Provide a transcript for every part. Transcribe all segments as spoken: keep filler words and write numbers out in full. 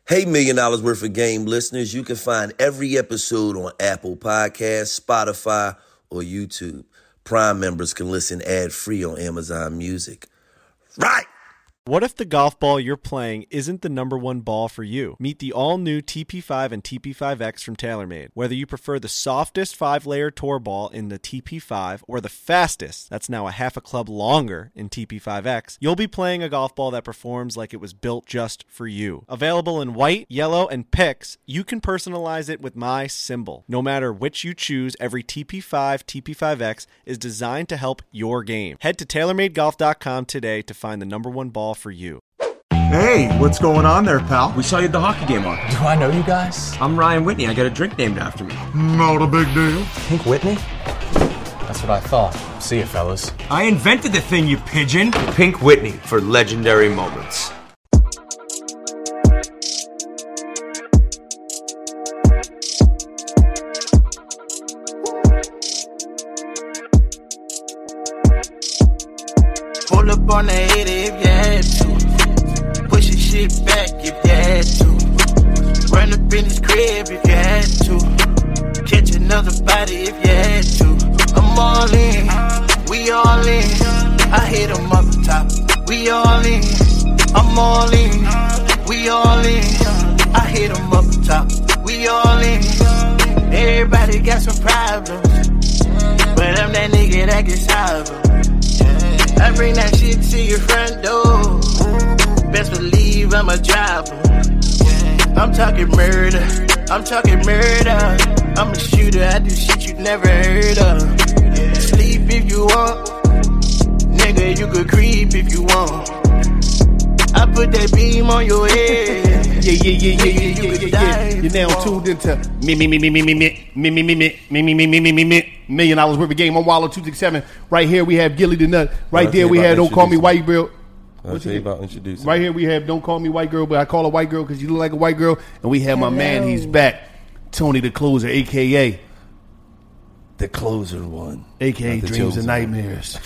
Hey, Million Dollars Worth of Game listeners, you can find every episode on Apple Podcasts, Spotify, or YouTube. Prime members can listen ad-free on Amazon Music. Right! What if the golf ball you're playing isn't the number one ball for you? Meet the all-new T P five and T P five X from TaylorMade. Whether you prefer the softest five-layer tour ball in the T P five or the fastest, that's now a half a club longer, in T P five X, you'll be playing a golf ball that performs like it was built just for you. Available in white, yellow, and picks, you can personalize it with my symbol. No matter which you choose, every T P five, T P five X is designed to help your game. Head to tailor made golf dot com today to find the number one ball for you. Hey, what's going on there, pal? We saw you at the hockey game on. Do I know you guys? I'm Ryan Whitney. I got a drink named after me. Not a big deal. Pink Whitney? That's what I thought. See you, fellas. I invented the thing, you pigeon. Pink Whitney for legendary moments. Pull up on the eighty if you had to. Push your shit back if you had to. Run up in his crib if you had to. Catch another body if you had to. I'm all in, we all in. I hit him up top, we all in. I'm all in, we all in. I hit him up top, we all in. Everybody got some problems, but I'm that nigga that can solve them. I bring that shit to your front door. Best believe I'm a driver. I'm talking murder. I'm talking murder. I'm a shooter. I do shit you never heard of. Sleep if you want. Nigga, you could creep if you want. I put that beam on your head. Yeah, yeah, yeah, yeah, yeah, yeah, yeah, yeah. You're now tuned into me, me, me, me, me, me, me, me, me, me, me, me, me, me, me, me, me, Million Dollars Worth of Game. I'm Wallow two six seven. Right here we have Gilly the Nut. Right there we have Don't Call Me White Girl. I'll tell you about introducing. Right here we have Don't Call Me White Girl, but I call her White Girl because you look like a white girl. And we have my man, he's back, Tony the Closer, a k a the Closer One, a k a Dreams and Nightmares.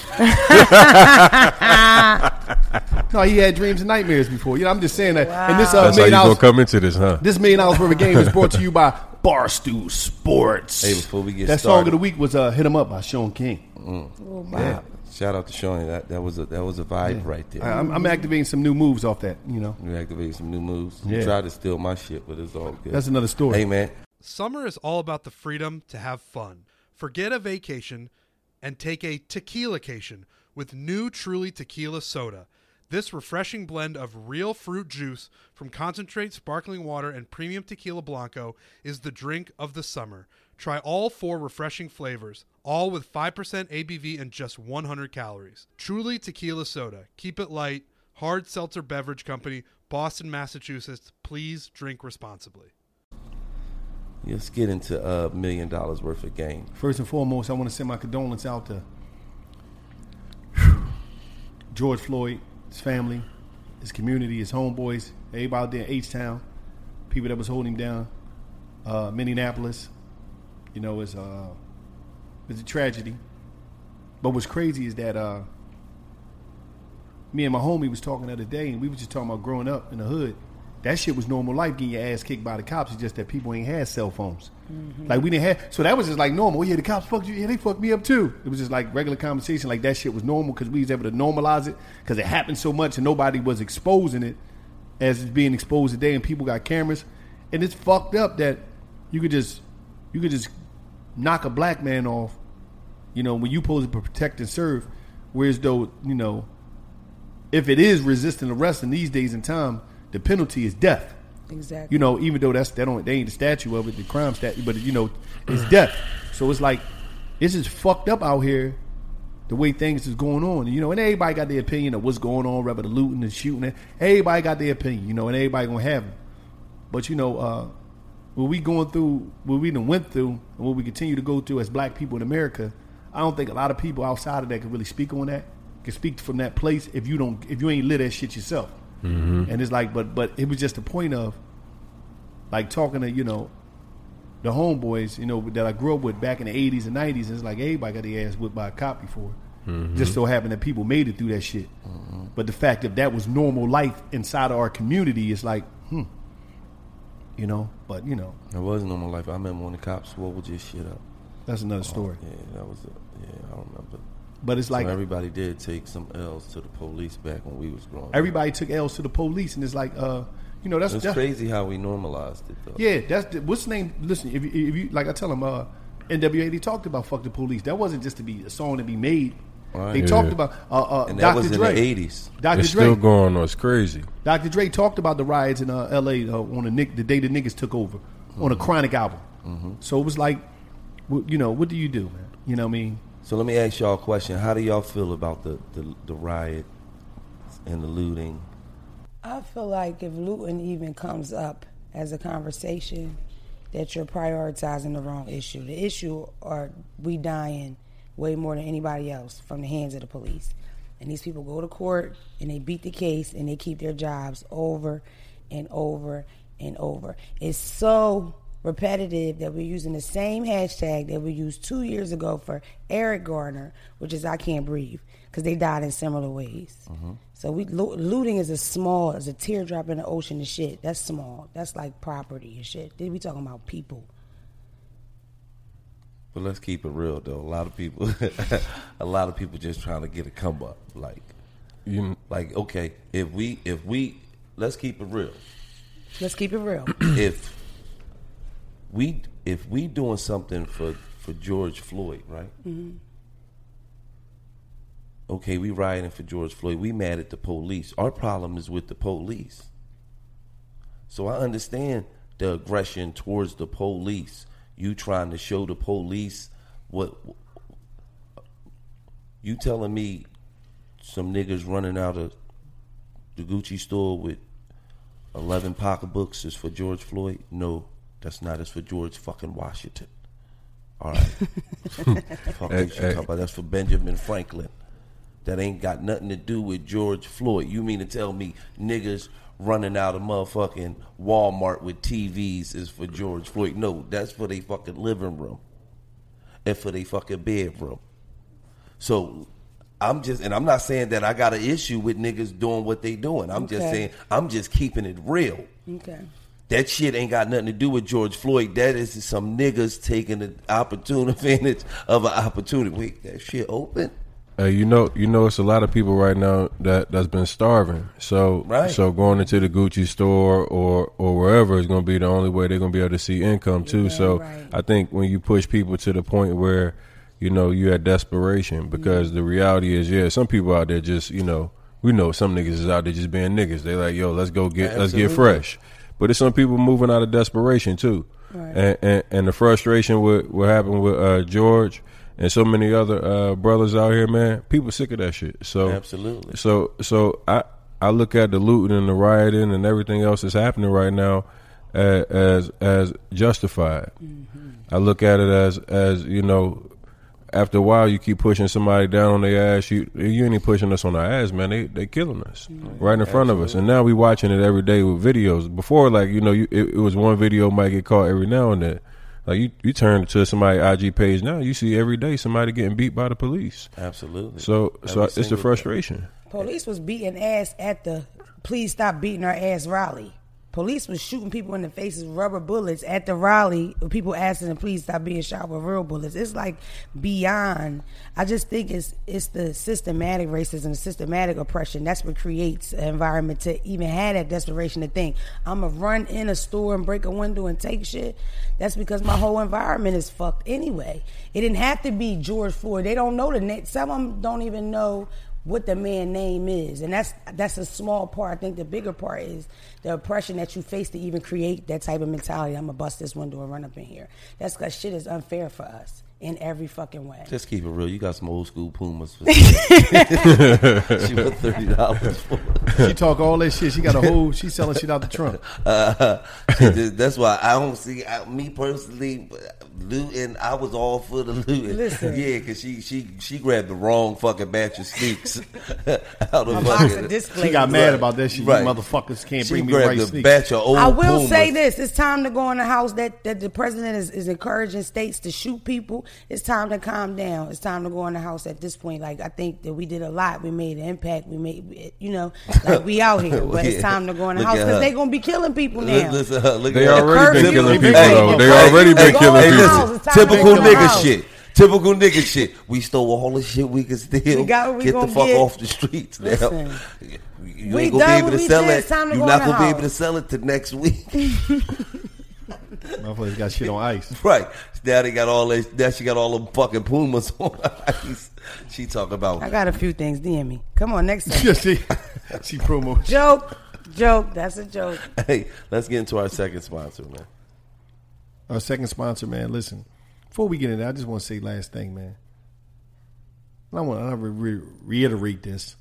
No, he had dreams and nightmares before. You know, I'm just saying that. Wow. And this uh, That's how you dollars, gonna come into this, huh? This Million Dollars Worth of Game is brought to you by Barstool Sports. Hey, before we get that started, song of the week was uh, "Hit 'Em Up" by Sean King. Mm. Oh, wow. Yeah. Shout out to Sean. That that was a that was a vibe yeah. right there. I, I'm, I'm activating some new moves off that. You know, you activating some new moves. Yeah. You tried to steal my shit, but it's all good. That's another story. Hey, man. Summer is all about the freedom to have fun. Forget a vacation and take a tequila-cation with new Truly Tequila Soda. This refreshing blend of real fruit juice from concentrate, sparkling water, and premium tequila blanco is the drink of the summer. Try all four refreshing flavors, all with five percent A B V and just one hundred calories. Truly Tequila Soda. Keep it light. Hard Seltzer Beverage Company, Boston, Massachusetts. Please drink responsibly. Let's get into a uh, million dollars worth of game. First and foremost, I want to send my condolences out to George Floyd, his family, his community, his homeboys, everybody out there in H-Town, people that was holding him down, uh, Minneapolis. You know, it's, uh, it's a tragedy. But what's crazy is that uh, me and my homie was talking the other day, and we was just talking about growing up in the hood. That shit was normal life, getting your ass kicked by the cops. It's just that people ain't had cell phones. Mm-hmm. Like, we didn't have, so that was just like normal. Oh, yeah, the cops fucked you. Yeah, they fucked me up too. It was just like regular conversation. Like, that shit was normal because we was able to normalize it because it happened so much and nobody was exposing it as it's being exposed today, and people got cameras. And it's fucked up that you could just, you could just knock a black man off, you know, when you supposed to protect and serve, whereas though, you know, if it is resisting arrest in these days and time, the penalty is death. Exactly. You know, even though that's that don't they ain't the statue of it, the crime statute, but you know, it's death. So it's like it's just fucked up out here, the way things is going on. You know, and everybody got their opinion of what's going on, rather the looting and shooting. Everybody got their opinion, you know, and everybody gonna have them. But you know, uh, what we going through, what we done went through, and what we continue to go through as black people in America, I don't think a lot of people outside of that can really speak on that, can speak from that place if you don't, if you ain't live that shit yourself. Mm-hmm. And it's like, but but it was just a point of, like, talking to, you know, the homeboys, you know, that I grew up with back in the eighties and nineties. And it's like, everybody got their ass whipped by a cop before. Mm-hmm. Just so happened that people made it through that shit. Mm-hmm. But the fact that that was normal life inside of our community is like, hmm, you know. But you know, it wasn't on my life. I remember when the cops swole just shit up. That's another oh, story. Yeah, that was. A, yeah, I don't remember. But it's like so everybody did take some L's to the police back when we was growing up. Everybody took L's to the police, and it's like, uh, you know, that's it's that's, crazy how we normalized it, though. Yeah, that's the, what's the name. Listen, if you, if you like, I tell them, uh, N W A they talked about "fuck the police." That wasn't just to be a song to be made. Right. They Yeah. talked about uh, uh, and that Doctor was in Dre. the eighties. Doctor It's Dre still going on. It's crazy. Doctor Dre talked about the riots in uh, L A uh, on the, the day the niggas took over mm-hmm. on a Chronic album. Mm-hmm. So it was like, you know, what do you do, man? You know what I mean? So let me ask y'all a question. How do y'all feel about the, the, the riot and the looting? I feel like if looting even comes up as a conversation, that you're prioritizing the wrong issue. The issue are we dying way more than anybody else from the hands of the police. And these people go to court and they beat the case and they keep their jobs over and over and over. It's so repetitive that we're using the same hashtag that we used two years ago for Eric Garner, which is I Can't Breathe, because they died in similar ways. Mm-hmm. So we lo- looting is a small, as a teardrop in the ocean of shit. That's small. That's like property and shit. We talking about people. But let's keep it real, though. A lot of people, a lot of people just trying to get a come up. Like, you, like okay, if we, if we, let's keep it real. Let's keep it real. If we, if we doing something for for George Floyd, right? Mm-hmm. Okay, we rioting for George Floyd. We mad at the police. Our problem is with the police. So I understand the aggression towards the police. You trying to show the police what you telling me some niggas running out of the Gucci store with eleven pocketbooks is for George Floyd? No, that's not. It's for George fucking Washington. All right. Fuck Hey, you hey. talk about that's for Benjamin Franklin. That ain't got nothing to do with George Floyd. You mean to tell me niggas running out of motherfucking Walmart with T Vs is for George Floyd? No, that's for their fucking living room and for their fucking bedroom. So I'm just, and I'm not saying that I got an issue with niggas doing what they doing. I'm Okay. just saying I'm just keeping it real. Okay. That shit ain't got nothing to do with George Floyd. That is some niggas taking an opportunity advantage of an opportunity. Wait, that shit open? Uh, you know, you know, it's a lot of people right now that that's been starving. So, Right. so going into the Gucci store or or wherever is going to be the only way they're going to be able to see income too. Yeah, so, right. I think when you push people to the point where, you know, you at desperation, because Mm-hmm. the reality is, yeah, some people out there just, you know, we know some niggas is out there just being niggas. They like, yo, let's go get, let's get Absolutely. fresh. But there's some people moving out of desperation too, Right. and, and and the frustration with what happened with uh, George. And so many other uh, brothers out here, man, people sick of that shit. So Absolutely. So so I I look at the looting and the rioting and everything else that's happening right now as as, as justified. Mm-hmm. I look at it as as you know, after a while you keep pushing somebody down on their ass. You you ain't even pushing us on our ass, man. They they killing us mm-hmm. right in front of us. And now we watching it every day with videos. Before, like you know, you, it, it was one video might get caught every now and then. Like you, you turn to somebody's I G page now, you see every day somebody getting beat by the police. Absolutely. So, so Every it's the single frustration. Police was beating ass at the Please Stop Beating Our Ass rally. Police was shooting people in the faces with rubber bullets at the rally. People asking them, please stop being shot with real bullets. It's like beyond. I just think it's it's the systematic racism, systematic oppression. That's what creates an environment to even have that desperation to think, I'm going to run in a store and break a window and take shit. That's because my whole environment is fucked anyway. It didn't have to be George Floyd. They don't know the name. Some of them don't even know what the man's name is, and that's that's a small part. I think the bigger part is the oppression that you face to even create that type of mentality. I'm gonna bust this window and run up in here. That's because shit is unfair for us in every fucking way. Just keep it real. You got some old school Pumas for she put thirty dollars for it. She talk all that shit. She got a whole. She selling shit out the trunk. Uh, she just- that's why I don't see I, me personally looting. I was all for the looting. Listen. Yeah, because she she she grabbed the wrong fucking batch of sneaks out of My box of fucking. displays. She got mad about that shit. Right. You motherfuckers can't She bring me grabbed right the sneaks. batch of old. I will Pumas. say this: it's time to go in the house that, that the president is, is encouraging states to shoot people. it's time to calm down. It's time to go in the house at this point. Like, I think that we did a lot. We made an impact. We made, you know, like we out here. But yeah. It's time to go in the look house because they going to be killing people now. Listen, uh, look they at already been killing people, hey, though. They hey, already hey, been killing hey, people. Listen, typical nigga shit. Typical nigga shit. We stole all the shit we could steal. We got what we get the fuck get. off the streets now. Listen, you ain't gonna be able to sell it. You're go not gonna be able to sell it till next week. Motherfuckers got shit on ice. Right. Now they got all that. Now she got all them fucking Pumas on ice. She talking about. I got a few things. D M me. Come on, next time. she, she promo. Joke. Joke. That's a joke. Hey, let's get into our second sponsor, man. Our second sponsor, man. Listen, before we get into that, I just want to say last thing, man. I want to re- reiterate this.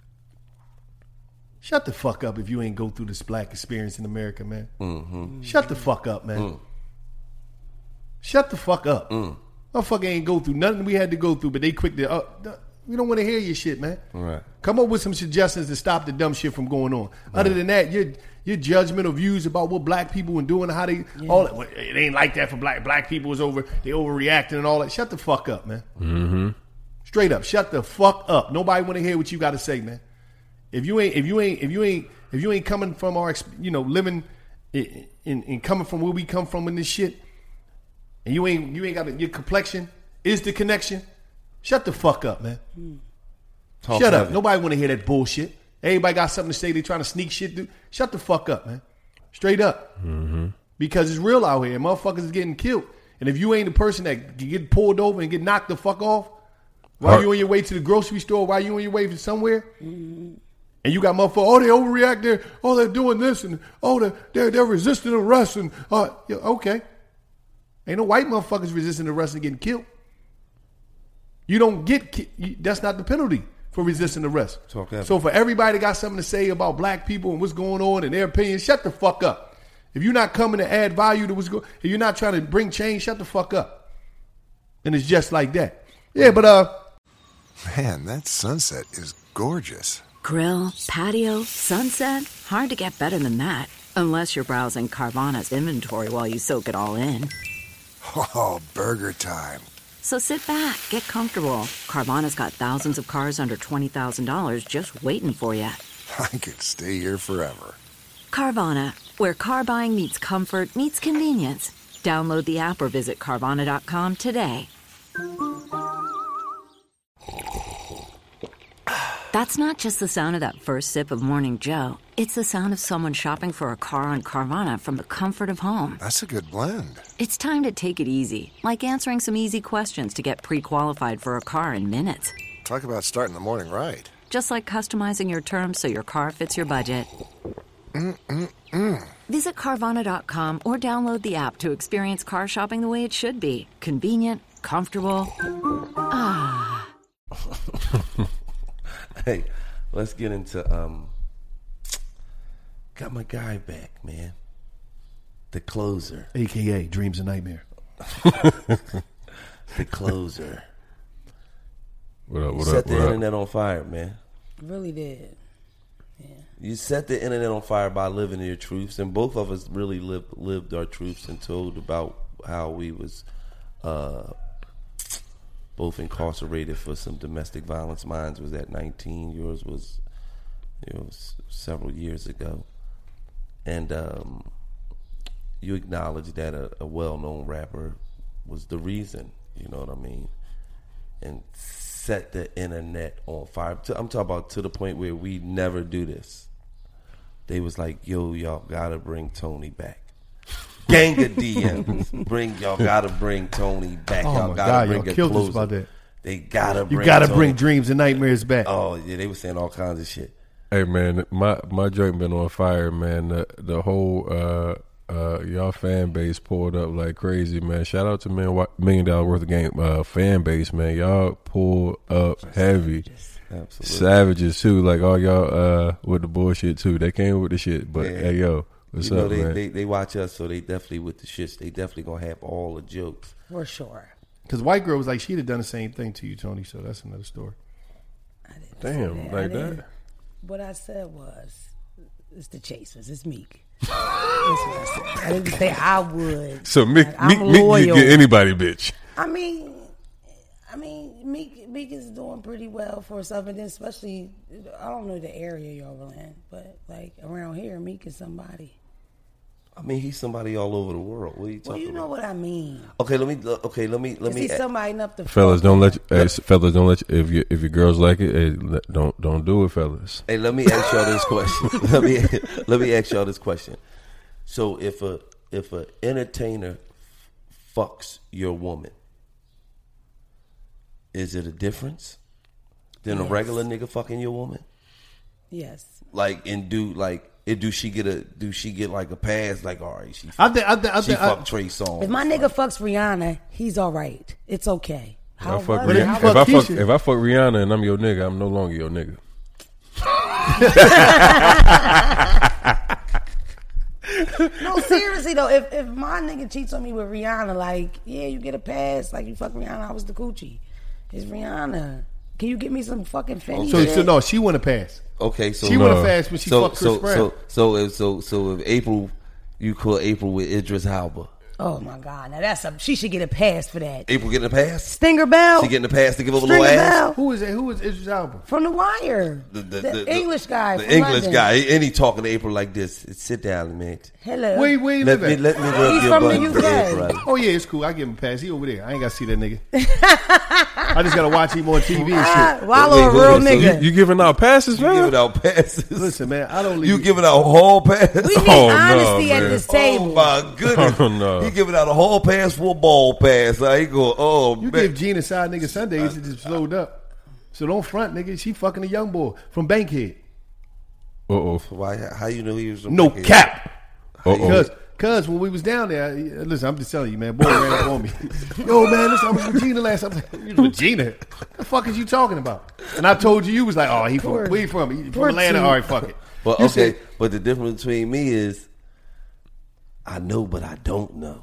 Shut the fuck up if you ain't go through this black experience in America, man. Mm-hmm. Shut the fuck up, man. Mm. Shut the fuck up. Mm. Motherfucker ain't go through nothing we had to go through, but they quick to, uh, we don't want to hear your shit, man. Right. Come up with some suggestions to stop the dumb shit from going on. Right. Other than that, your your judgmental views about what black people are doing, how they, yeah. all that, well, it ain't like that for black, black people is over, they overreacting and all that. Shut the fuck up, man. Mm-hmm. Straight up, shut the fuck up. Nobody want to hear what you got to say, man. If you ain't, if you ain't, if you ain't, if you ain't coming from our, you know, living in, in, in coming from where we come from in this shit, and you ain't, you ain't got a, your complexion is the connection. Shut the fuck up, man. Talk Shut up. Heavy. Nobody want to hear that bullshit. Everybody got something to say. They trying to sneak shit through. Shut the fuck up, man. Straight up. Mm-hmm. Because it's real out here. Motherfuckers is getting killed. And if you ain't the person that can get pulled over and get knocked the fuck off while Heart. you on your way to the grocery store, while you on your way to somewhere, mm-hmm. and you got motherfuckers, oh, they overreact there. Oh, they're doing this. And oh, they're, they're, they're resisting arrest. And, uh, yeah, okay. Ain't no white motherfuckers resisting arrest and getting killed. You don't get ki- you, that's not the penalty for resisting arrest. So for everybody that got something to say about black people and what's going on and their opinions, shut the fuck up. If you're not coming to add value to what's going, if you're not trying to bring change, shut the fuck up. And it's just like that. Yeah, but uh, man, that sunset is gorgeous. Grill, patio, sunset. Hard to get better than that, unless you're browsing Carvana's inventory while you soak it all in. Oh, burger time. So sit back, get comfortable. Carvana's got thousands of cars under twenty thousand dollars just waiting for you. I could stay here forever. Carvana, where car buying meets comfort, meets convenience. Download the app or visit Carvana dot com today. That's not just the sound of that first sip of Morning Joe. It's the sound of someone shopping for a car on Carvana from the comfort of home. That's a good blend. It's time to take it easy, like answering some easy questions to get pre-qualified for a car in minutes. Talk about starting the morning right. Just like customizing your terms so your car fits your budget. Mm-mm-mm. Visit Carvana dot com or download the app to experience car shopping the way it should be. Convenient, comfortable. Ah. Hey, let's get into um got my guy back, man. The closer. A K A Dreams and Nightmare. The closer. What up, what you up, set the what internet up? on fire, man. Really did. Yeah. You set the internet on fire by living your truths, and both of us really lived lived our truths and told about how we was uh both incarcerated for some domestic violence. Mine was at nineteen. Yours was, it was several years ago. And um, you acknowledged that a, a well-known rapper was the reason, you know what I mean, and set the internet on fire. I'm talking about to the point where we never do this. They was like, yo, y'all gotta bring Tony back. Gang of D Ms. Bring y'all gotta bring Tony back. Oh y'all my gotta God, bring y'all a killed us closer. about that. They gotta bring You gotta Tony. bring Dreams and Nightmares back. Oh yeah, they were saying all kinds of shit. Hey man, my my joint been on fire, man. The, the whole uh, uh, y'all fan base pulled up like crazy, man. Shout out to man, million dollar worth of game uh, fan base, man. Y'all pull up heavy. Absolutely. Savages too, like all y'all uh, with the bullshit too. They came with the shit, but Yeah. hey yo, what's you know, up, they, man? They, they watch us, so they definitely with the shits. They definitely gonna have all the jokes. For sure. Because White Girl was like, she'd have done the same thing to you, Tony, so that's another story. Damn, like that? What I said was, it's the Chasers. It's Meek. That's what I said. I didn't say I would. So Meek, Like, I'm Meek, Meek, you loyal. get anybody, bitch. I mean, mean, Meek Meek is doing pretty well for herself, and then especially, I don't know the area y'all in, but like around here, Meek is somebody. I mean, he's somebody all over the world. What are you talking Well, you know about? what I mean. Okay, let me. Okay, let me. Let Is me. he somebody enough to Fellas, fuck don't you? let you, hey, fellas don't let you, if you if your girls like it, hey, let- don't don't do it, fellas. Hey, let me ask y'all this question. let me let me ask y'all this question. So if a if a entertainer fucks your woman, is it a difference than a Yes. regular nigga fucking your woman? Yes. Like, and do like, it, do she get a do she get like a pass? Like, all right, she I think I think I she think I- fucked Trey Songz. If my nigga fucks Rihanna, he's all right. It's okay. If How I fuck, was it? Rih- How if, was I it? fuck if I fuck Rihanna and I'm your nigga, I'm no longer your nigga. No, seriously though, if if my nigga cheats on me with Rihanna, like, yeah, you get a pass. Like, you fuck Rihanna, I was the coochie. It's Rihanna. Can you get me some fucking Fendi So, shit? so no, she want to pass. Okay, so she want to pass when she so, fucked Chris so, Brown. So so if so so if April, you call April with Idris Elba. Oh my God, now that's a she should get a pass for that. April getting a pass. Stinger Bell. She getting a pass to give up a Stringer little ass. Bell. Who is it? Who is Idris Elba? From The Wire. The, the, The the- the- English guy The from English London. guy. And he talking to April like this. Sit down, man. Hello. Wait, wait, Let live me at? let me rub He's your from the butt, U K. yeah, brother. Oh yeah, it's cool. I give him a pass. He over there. I ain't got to see that nigga. I just gotta watch him on T V and Ah, shit. Wallow Wait, a wait, real wait, so nigga. You giving out passes, You man? giving out passes. Listen, man, I don't leave. You giving out hall pass. we need Oh, no, honesty at man. this Oh table. my goodness. Oh, no. He giving out a hall pass for a ball pass. I ain't going, oh You man. give Gina side nigga Sundays, it just slowed up. So don't front, nigga. She fucking a young boy from Bankhead. Uh oh. Why how you know he was from No Bankhead? cap. Uh Cause, oh. cause when we was down there, I- listen, I'm just telling you, man. Boy ran up on me. Yo, man, listen, I was with Gina last. I was like, you was with Gina? What the fuck is you talking about? And I told you, you was like, oh, he from Poor- where you from? He from poor Atlanta. T. All right, fuck it. Well, You okay, said- but the difference between me is I know, but I don't know.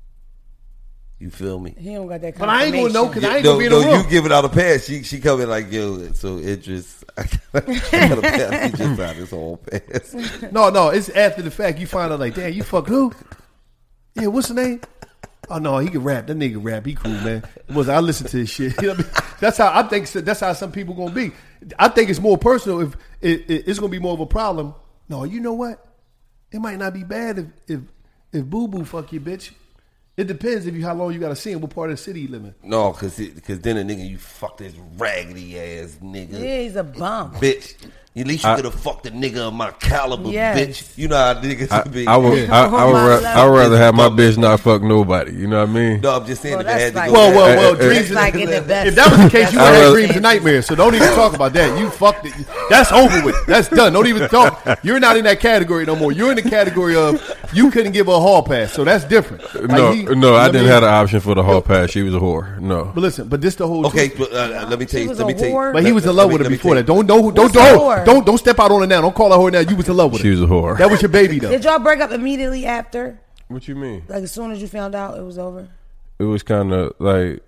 You feel me? He don't got that. But I ain't gonna know because I ain't no, gonna be in no, the room. you giving out a pass. She she coming like, yo, so Idris, I got a pass. He just out his whole pass. No, no, it's after the fact. You find out like, damn, you fuck who? Yeah, what's the name? Oh no, he can rap. That nigga rap. He cool, man. It was I listen to his shit. You know what I mean? That's how I think. That's how some people gonna be. I think it's more personal. If it, it, it's gonna be more of a problem. No, you know what? It might not be bad if if if Boo Boo fuck you, bitch. It depends if you how long you gotta see him. What part of the city you live in? No, cause because then a nigga you fuck this raggedy ass nigga. Yeah, he's a bum. Bitch. At least you I- could have fucked a nigga of my caliber, Yes. bitch. You know how niggas I, be. I would I, I would my ra- I would rather have my bitch not fuck nobody. You know what I mean? No, I'm just saying Well, if I had that's to like- go Well, back- well, well. Eh, eh, Dreams. It's like in the best. If that was the case, you would I have rather- dreams and nightmares. So don't even talk about that. You fucked it. That's over with. That's done. Don't even talk. You're not in that category no more. You're in the category of you couldn't give her a hall pass. So that's different. Like No, he- no, I let didn't me- have the option for the hall pass. She was a whore. No. But listen, but this the whole. Okay, truth. but, uh, let me tell She you. was Let me a tell you. whore? But he was in let- love let with me- her let me before tell that. Don't don't don't What's a don't, whore? don't don't step out on her now. Don't call her whore now. You was in love with her. She was a whore. That was your baby though. Did y'all break up immediately after? What you mean? Like as soon as you found out it was over? It was kind of like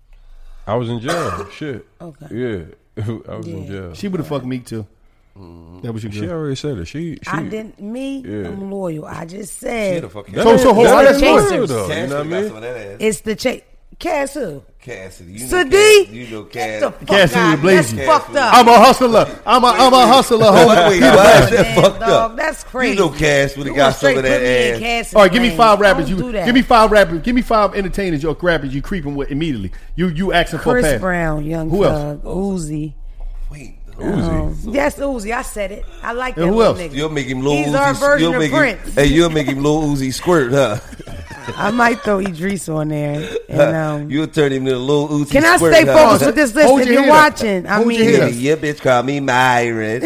I was in jail. Shit. Okay. Yeah, I was in Yeah. jail. She would have fucked me too. That was your She girl. already said it. She, she I didn't. Me, Yeah. I'm loyal. I just She said the fuck That So is- so hold that on. is That's chasers. loyal, though. You Cassidy know what I got mean? some of that ass. it's the cha- Cass who? Cassidy, you know Sadi? Cassidy. You know Get Cassidy. the fuck Cassidy out. the Blazy. That's fucked up. I'm a hustler. I'm a I'm a hustler. Oh, Homie. wait, wait, Come why on, is that man, fucked dog. up? That's crazy. You know Cass would You have gonna got some straight of that put me in ass. Cassidy's All right, give me lane. five rappers. Don't You do that. give me five rappers. Give me five entertainers. Your rappers you creeping with immediately. You you asking for a Chris pass. Brown, Young Who else? Thug, Uzi. Wait, Um, yes, Uzi. I said it. I like that And who little else? nigga. you'll make him Lil He's Uzi. our version you'll of make Prince. Him, hey, you'll make him Lil Uzi squirt, huh? I might throw Idris on there. And, um, You'll turn him into Lil Uzi can I squirt, stay huh? focused with this list Hold if your you're hand up. watching? I Hold your mean, hand up. Yeah, bitch, call me Myron.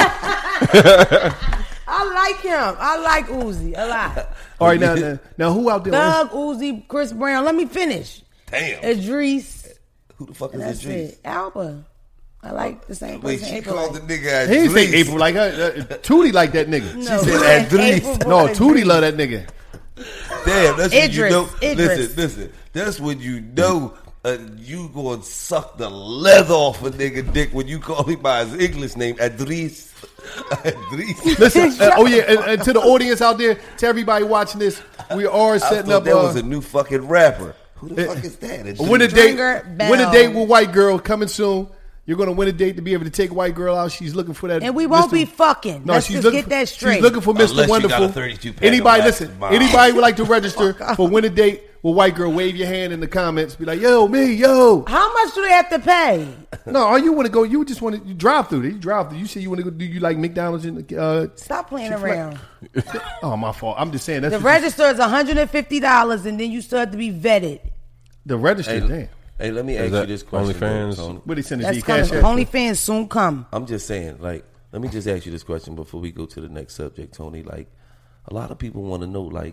I like him. I like Uzi a lot. All right, now now, now who out there? Thug, Uzi, Chris Brown. Let me finish. Damn. Idris. Who the fuck And is that's Idris? it. Alba. I like the same Wait, person. she April called like. the nigga He ain't say Idris. April like her. Uh, Tootie like that nigga. No, She said he said Idris. April No, Boy Tootie Idris. love that nigga. Damn, that's when you Idris, know. Idris. Listen, listen. That's when you know uh, you going to suck the leather off a nigga dick when you call him by his English name, Idris. Idris. Listen, uh, oh yeah, and, and to the audience out there, to everybody watching this, we are I setting thought up. that uh, was a new fucking rapper. Who the fuck is that? Win a date. Bell. Win a date with white girl coming soon. You're gonna win a date to be able to take white girl out. She's looking for that, and we won't Mister be fucking. No, Let's she's just looking get for, that straight. She's looking for Mister Unless you got a Wonderful. thirty-two pack Anybody of listen? Mom. Anybody would like to register for win a date with white girl? Wave your hand in the comments. Be like, yo, me, yo. How much do they have to pay? No, all you want to go, you just want to you drive through. You drive through. You say you want to go. Do you like McDonald's? And uh, Stop playing Chick-fil-A? around. Oh, my fault. I'm just saying that's The what register is one hundred fifty dollars, and then you still have to be vetted. you, the register. Hey, damn. Hey, let me Is ask that you this question. OnlyFans? though, Tony. What they send That's the cash coming. app? OnlyFans soon come. I'm just saying, like, let me just ask you this question before we go to the next subject, Tony. Like, a lot of people want to know, like,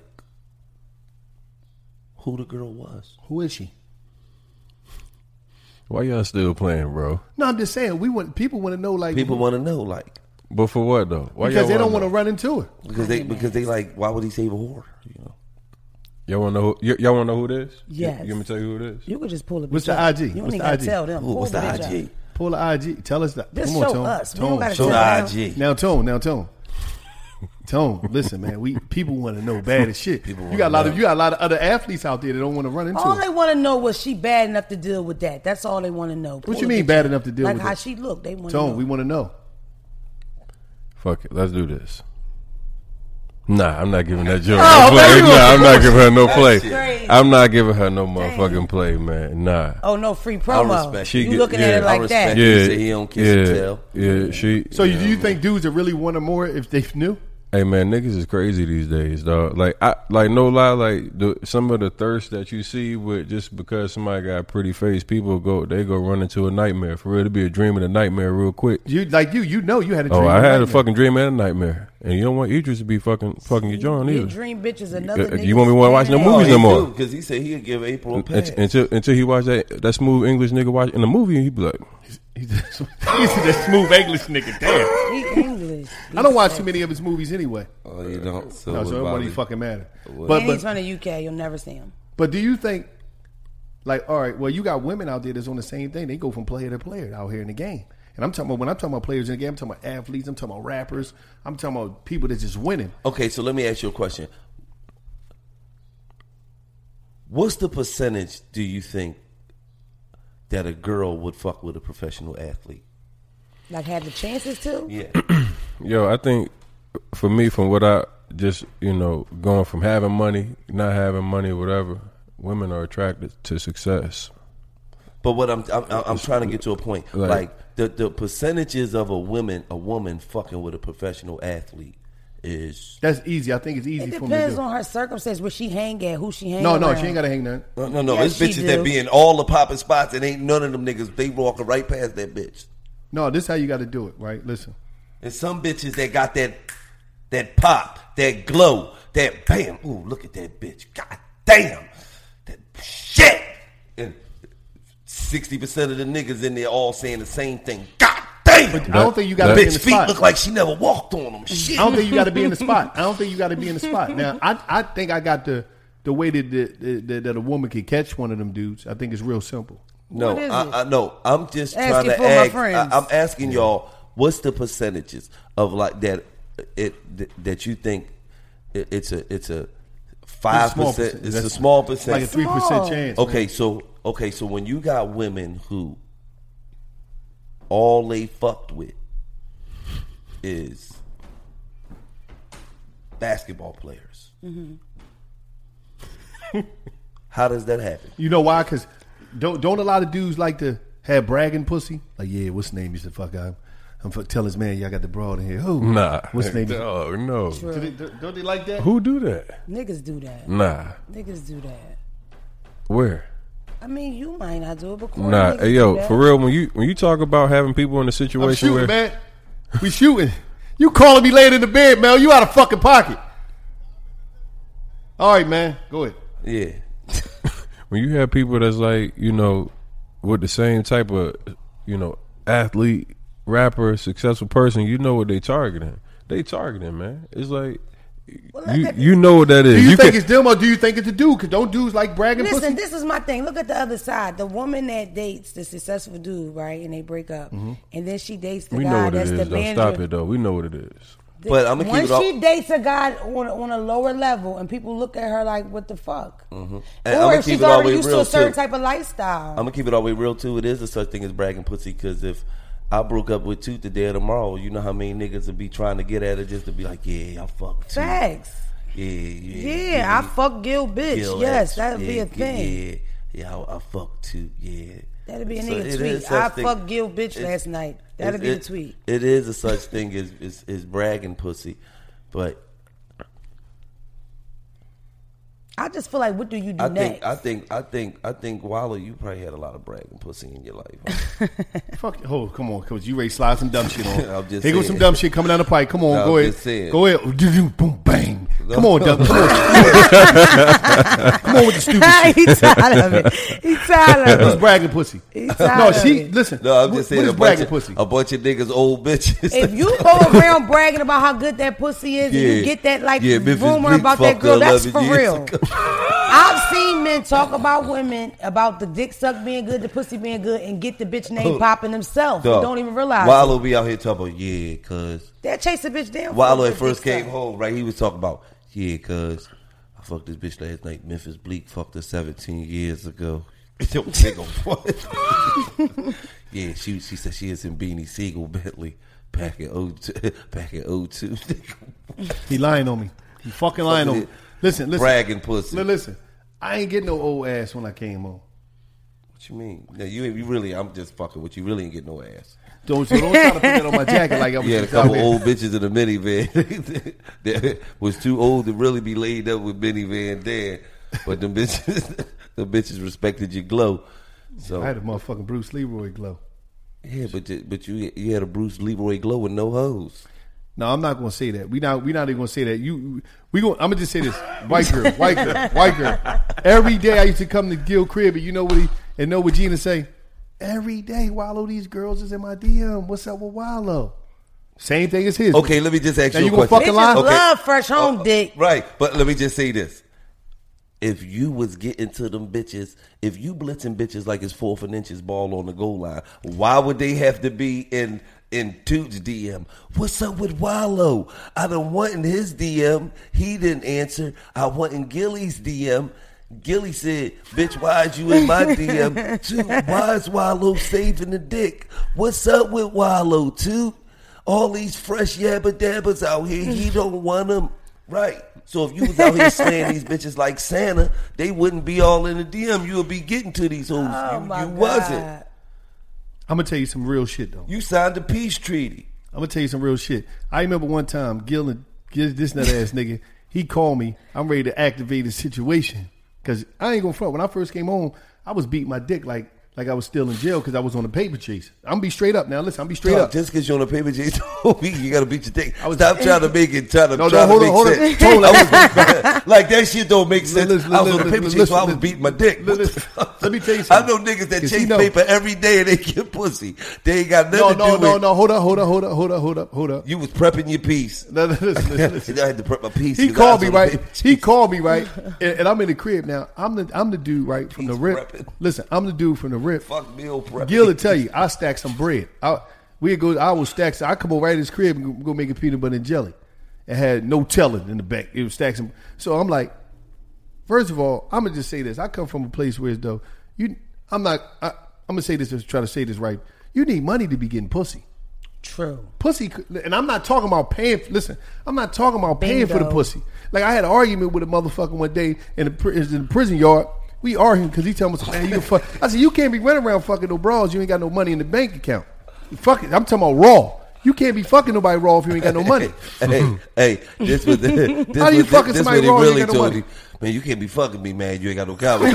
who the girl was. Who is she? Why y'all still playing, bro? No, I'm just saying. We want people want to know, like People want to know, like, But for what though? Why because y'all they don't wanna want to run into her. because they because they like, why would he save a whore? You know. Y'all want to know? Who, y- y'all want to know who it is? Yes. You, you want me to tell you who it is? You could just pull it. What's the I G? You don't What's even the gotta I G? tell them. Ooh, Pull what's the bitch I up. G? Pull the I G. Tell us that. Just Come on, show Tone. us. We don't Tone. gotta Show tell the them. I G. Now, Tone. Now, Tone. Tone. Listen, man. We people want to know bad as shit. People You wanna got a lot know. of you got a lot of other athletes out there that don't want to run into All her. they want to know was she bad enough to deal with that. That's all they want to know. Pull What you the mean bitch bad up. enough to deal like with how it? she looked. They want to Tone. know. We want to know. Fuck it. Let's do this. Nah, I'm not giving that joke Oh, no man, play. you Nah, I'm not giving her no play. crazy. I'm not giving her no motherfucking play, man. Nah. Oh no, free I promo. respect She you get- looking yeah, at it I like respect that? it. Yeah, He say he don't kiss yeah, and tell. yeah. She. So you do you think dudes that really want her more if they knew? Hey man, niggas is crazy these days, dog. Like I like no lie, like the, some of the thirst that you see with just because somebody got a pretty face, people go they go run into a nightmare. For real, to be a dream and a nightmare real quick. You like you you know you had a dream. Oh, I and had a nightmare. fucking dream and a nightmare, and you don't want Idris to be fucking fucking your joint Your either. dream bitch is another. Uh, nigga's you want me to watch no man. movies no more? Because he said he'd give April a Un- pass. Until until he watch that that smooth English nigga watch in the movie, he be like, He's he's that smooth English nigga. Damn. He English. I don't watch too many of his movies anyway. Oh, you don't? So, No, what so it about wouldn't it? fucking matter. What? But and he's but from the U K. You'll never see him. but do you think like all right? Well, you got women out there that's on the same thing. They go from player to player out here in the game. And I'm talking about when I'm talking about players in the game, I'm talking about athletes. I'm talking about rappers. I'm talking about people that's just winning. Okay, so let me ask you a question. What's the percentage do you think that a girl would fuck with a professional athlete? Like had the chances to. Yeah. yo, I think for me, from what I just you know going from having money, not having money, whatever, women are attracted to success. But what I'm I'm, I'm trying to get to a point, Like- like the the percentages of a woman a woman fucking with a professional athlete is That's easy. I think it's easy It for me to depends do. on her circumstance, where she hang at, who she hang. No, no, around. she ain't got to hang nothing. no no no. Yes, It's she bitches that do. be in all the popping spots and ain't none of them niggas. They walking right past that bitch. No, this is how you got to do it, right? Listen. And some bitches that got that that pop, that glow, that bam. Ooh, look at that bitch. God damn. That shit. And sixty percent of the niggas in there all saying the same thing. God damn. But I don't think you got to be in Bitch the feet spot. look like she never walked on them. Shit. I don't think you got to be in the spot. I don't think you got to be in the spot. Now, I I think I got the the way that that, that that a woman can catch one of them dudes. I think it's real simple. No, What is it? I, I no. I'm just Asking trying to for my ask. friends. I, I'm asking y'all, what's the percentages of like that? It that you think it, it's a it's a five small percent. percent. It's That's a small percent, like a three percent Small. chance. Okay, man. so okay, so when you got women who all they fucked with is basketball players, Mm-hmm. how does that happen? You know why? Because don't don't a lot of dudes like to have bragging pussy? Like, yeah, what's the name? You said, fuck, I'm, I'm fuck, tell his man, y'all got the broad in here. Who? Nah, What's the name? Oh no, Do they, do- don't they like that? who do that? Niggas do that. Nah, Niggas do that. where? I mean, you might not do it, but corny Nah, niggas hey, do yo, that. for real, when you when you talk about having people in a I'm situation shooting, where man. We shooting. You calling me laying in the bed, man. You out of fucking pocket. All right, man. Go ahead. Yeah, when you have people that's like, you know, with the same type of, you know, athlete, rapper, successful person, you know what they targeting. They targeting, man. It's like you you know what that is. Do you, think can- it's them or do you think it's the dude? Because don't dudes like bragging Listen, pussy? this is my thing. Look at the other side. The woman that dates the successful dude, right, and they break up, and then she dates the we guy know what it that's is. the Though. manager. Stop it though. We know what it is. But I'm gonna keep Once it all. she dates a guy on on a lower level, and people look at her like, "What the fuck?" Mm-hmm. Or if she's already used to a certain type of lifestyle. I'm gonna keep it all the way real too. It is a such thing as bragging pussy because if I broke up with Tooth today or tomorrow, you know how many niggas would be trying to get at her just to be like, yeah, I fuck Tooth. Facts. Yeah, yeah, Yeah, yeah. I fuck Gil, bitch. Gil yes, X. that'd yeah, be a thing. Yeah, yeah, I, I fuck Tooth. Yeah, That'd be a So nigga it tweet. is I such thing- fucked Gil, bitch, it's- last night. That'd it- be it- the tweet. It is a such thing as is, is bragging pussy, but I just feel like, what do you do I next? think I think I think I think Wallow, you probably had a lot of bragging pussy in your life. Huh? Fuck, oh, come on, coach. You ready to slide some dumb shit on? I'm just Here goes saying. some dumb shit coming down the pipe. Come on, No, go I'm ahead. just saying. Go ahead. Boom, bang. Come on, dumb. Come on. Come on with the stupid shit. He tired of it. He tired of Who's it. bragging pussy? He tired No, of she, it. listen. No, I'm what- just saying what a is bunch, bragging of, pussy? a bunch of niggas old bitches. If you go around bragging about how good that pussy is, and Yeah. you get that like Yeah, Memphis rumor Bleak about that fucked girl, her that's eleven for years real. ago. I've seen men talk about women, about the dick suck being good, the pussy being good, and get the bitch name popping themselves. Dog, And don't even realize Wallow it. be out here talking about, yeah, cuz. They'll chase a bitch down. for Wallow a at first dick came suck. home, right? He was talking about, yeah, cuz I fucked this bitch last night. Memphis Bleak fucked her seventeen years ago. Don't take a what? Yeah, she she said she is in Beanie Siegel Bentley back in oh two. Back in oh two. He lying on me. He fucking lying on me. Listen, listen. Bragging pussy. Li- Listen, I ain't getting no old ass when I came home. What you mean? No, you you really? I'm just fucking with you. Really ain't getting no ass. Don't, so don't try to put that on my jacket like I was You had a just out couple there. old bitches in the minivan that was too old to really be laid up with minivan Dan, but them bitches, the bitches respected your glow. So I had a motherfucking Bruce Leroy glow. yeah, but you- but you you had a Bruce Leroy glow with no hose. No, I'm not gonna say that. We not we not even gonna say that. You we going I'm gonna just say this. White girl, white girl, white girl. Every day I used to come to Gil crib and you know what he and know what Gina say? Every day, Wallow, these girls is in my D M. What's up with Wallow? Same thing as his. Okay, let me just ask Now you you a gonna question. fucking lie? Bitches Okay. love fresh home Oh, dick. Right, but let me just say this. If you was getting to them bitches, if you blitzing bitches like it's fourth and inches ball on the goal line, why would they have to be in in Toots D M? What's up with Wallow? I done went in his D M. He didn't answer. I went in Gilly's D M. Gilly said, bitch, why is you in my D M? Toot, why is Wallow saving the dick? What's up with Wallow, Toot? All these fresh yabba dabbas out here, he don't want them. Right. So if you was out here slaying these bitches like Santa, they wouldn't be all in the D M. You would be getting to these hoes. Oh you my you God. wasn't. I'm gonna tell you some real shit though. You signed a peace treaty. I'm gonna tell you some real shit. I remember one time, Gil and Gil, this nut ass nigga, he called me. I'm ready to activate the situation because I ain't gonna front. When I first came home, I was beating my dick like like I was still in jail because I was on a paper chase. I'm gonna be straight up now. Listen, I'm be straight Dog, up. just because you're on a paper chase, don't mean you gotta beat your dick. Stop trying to make it. Trying to, No, no, trying hold to on, make hold on. sense. Hold on. I was, like that shit don't make sense. Listen, I was on a listen, paper listen, chase, so I was listen. beating my dick. What the Listen, fuck? let me tell you I something. know niggas that 'Cause he chase know. paper every day and they get pussy. They ain't got nothing No, to no, do no, with. no. Hold up, hold up, hold up, hold up, hold up, hold up. You was prepping your piece. No, no, listen, listen, listen. I had to prep my piece. He 'cause I called was me on a right. paper He chase. called me right, and, and I'm in the crib now. I'm the I'm the dude right from He's the rip. prepping. Listen, I'm the dude from the rip. Fuck meal prep. Gil will tell you, I stack some bread. I we go. I will stack. I come over right in his crib and go, go make a peanut butter and jelly. It had no telling in the back. It was stack some. So I'm like, first of all, I'm gonna just say this. I come from a place where it's though you. I'm not. I, I'm gonna say this. Just try to say this right. You need money to be getting pussy. True. Pussy, and I'm not talking about paying. Listen, I'm not talking about paying for the Bingo. pussy. Like I had an argument with a motherfucker one day in the, pri- in the prison yard. We arguing because he told me, "Man, you fuck." I said, "You can't be running around fucking no bras. You ain't got no money in the bank account. Fuck it. I'm talking about raw. You can't be fucking nobody raw if you ain't got no money." hey, hey, this was the, this How you was, fucking this somebody what he raw, you really ain't got no told money? him. Man, you can't be fucking me, man. You ain't got no comedy.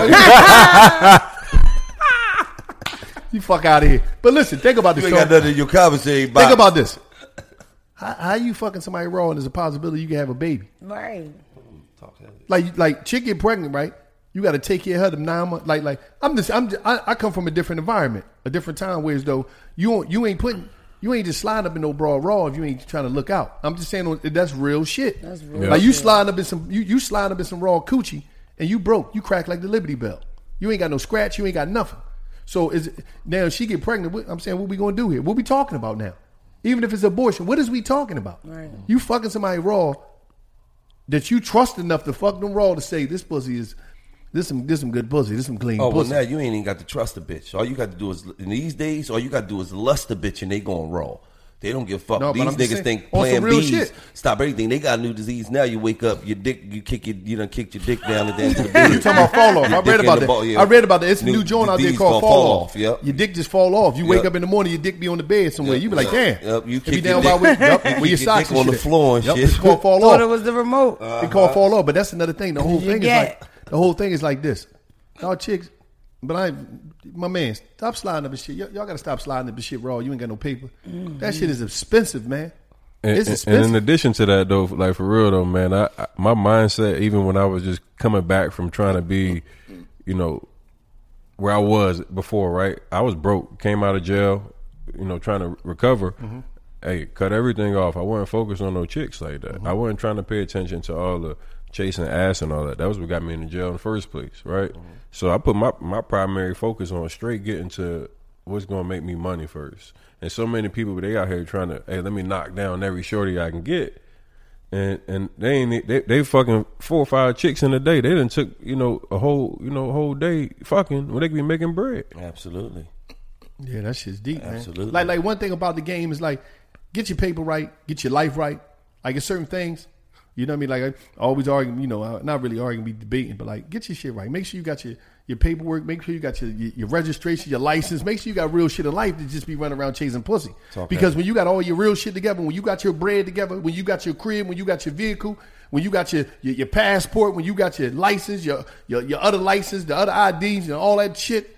You fuck out of here. But listen, think about this. You ain't got Sean. nothing in your commissary box. Think about this. How, how you fucking somebody raw and there's a possibility you can have a baby? Right. Like like chick get pregnant, right? You got to take care of her them nine months. Like like I'm just I'm just, I, I come from a different environment, a different time. Whereas though you don't- you ain't putting you ain't just sliding up in no bra raw if you ain't trying to look out. I'm just saying that's real shit. That's real Like you shit. sliding up in some you you sliding up in some raw coochie and you broke. You crack like the Liberty Bell. You ain't got no scratch. You ain't got nothing. So is it, now if she get pregnant, what, I'm saying what we gonna do here? What we talking about now? Even if it's abortion, what is we talking about? Right. You fucking somebody raw that you trust enough to fuck them raw to say this pussy is this some this some good pussy, this some clean Oh, well, pussy. now you ain't even got to trust a bitch. All you got to do is, in these days, all you got to do is lust a bitch and they going raw. They don't give a fuck. No, but These I'm just niggas saying, think on some Plan real B's shit. stop everything. They got a new disease. Now you wake up, your dick, you kick your, you done kicked your dick down at the end of the bed. You talking about fall off? Your I dick read in about the that. ball, yeah. I read about that. It's a New new joint out there disease called called fall fall off. off, yep. Your dick just fall off. You Yep. wake up in the morning, your dick be on the bed somewhere. Yep. You be like, damn. Yep. You It be kick down your by where, dick- yep, you where kick your your socks dick and on the shit. floor and Yep, shit. It's called fall Thought off. it was the remote. Uh-huh. It called fall off, but that's another thing. The whole You thing is get- like the whole thing is like this. Y'all chicks, but I, my man, stop sliding up and shit. Y'all, y'all got to stop sliding up and shit raw. You ain't got no paper. Mm-hmm. That shit is expensive, man. And, It's and- expensive. and in addition to that, though, like for real though, man, I, I my mindset, even when I was just coming back from trying to be, you know, where I was before, right? I was broke, came out of jail, you know, trying to recover. Mhm. Hey, cut everything off. I wasn't focused on no chicks like that. Mm-hmm. I wasn't trying to pay attention to all the chasing ass and all that. That was what got me in the jail in the first place, right? Mm-hmm. So I put my my primary focus on straight getting to what's going to make me money first. And so many people, they out here trying to, hey, let me knock down every shorty I can get. And and they ain't they they fucking four or five chicks in a day. They done took, you know, a whole, you know, whole day fucking when they could be making bread. Absolutely. Yeah, that shit's deep, man. Absolutely. Like, like one thing about the game is like, get your paper right, get your life right. Like, in certain things, you know what I mean? Like, I always arguing, you know, uh, not really arguing, be debating, but like, get your shit right. Make sure you got your, your paperwork. Make sure you got your, your, your registration, your license. Make sure you got real shit in life to just be running around chasing pussy. Talk Because that. when you got all your real shit together, when you got your bread together, when you got your crib, when you got your vehicle, when you got your, your, your passport, when you got your license, your, your, your other license, the other I Ds, and all that shit,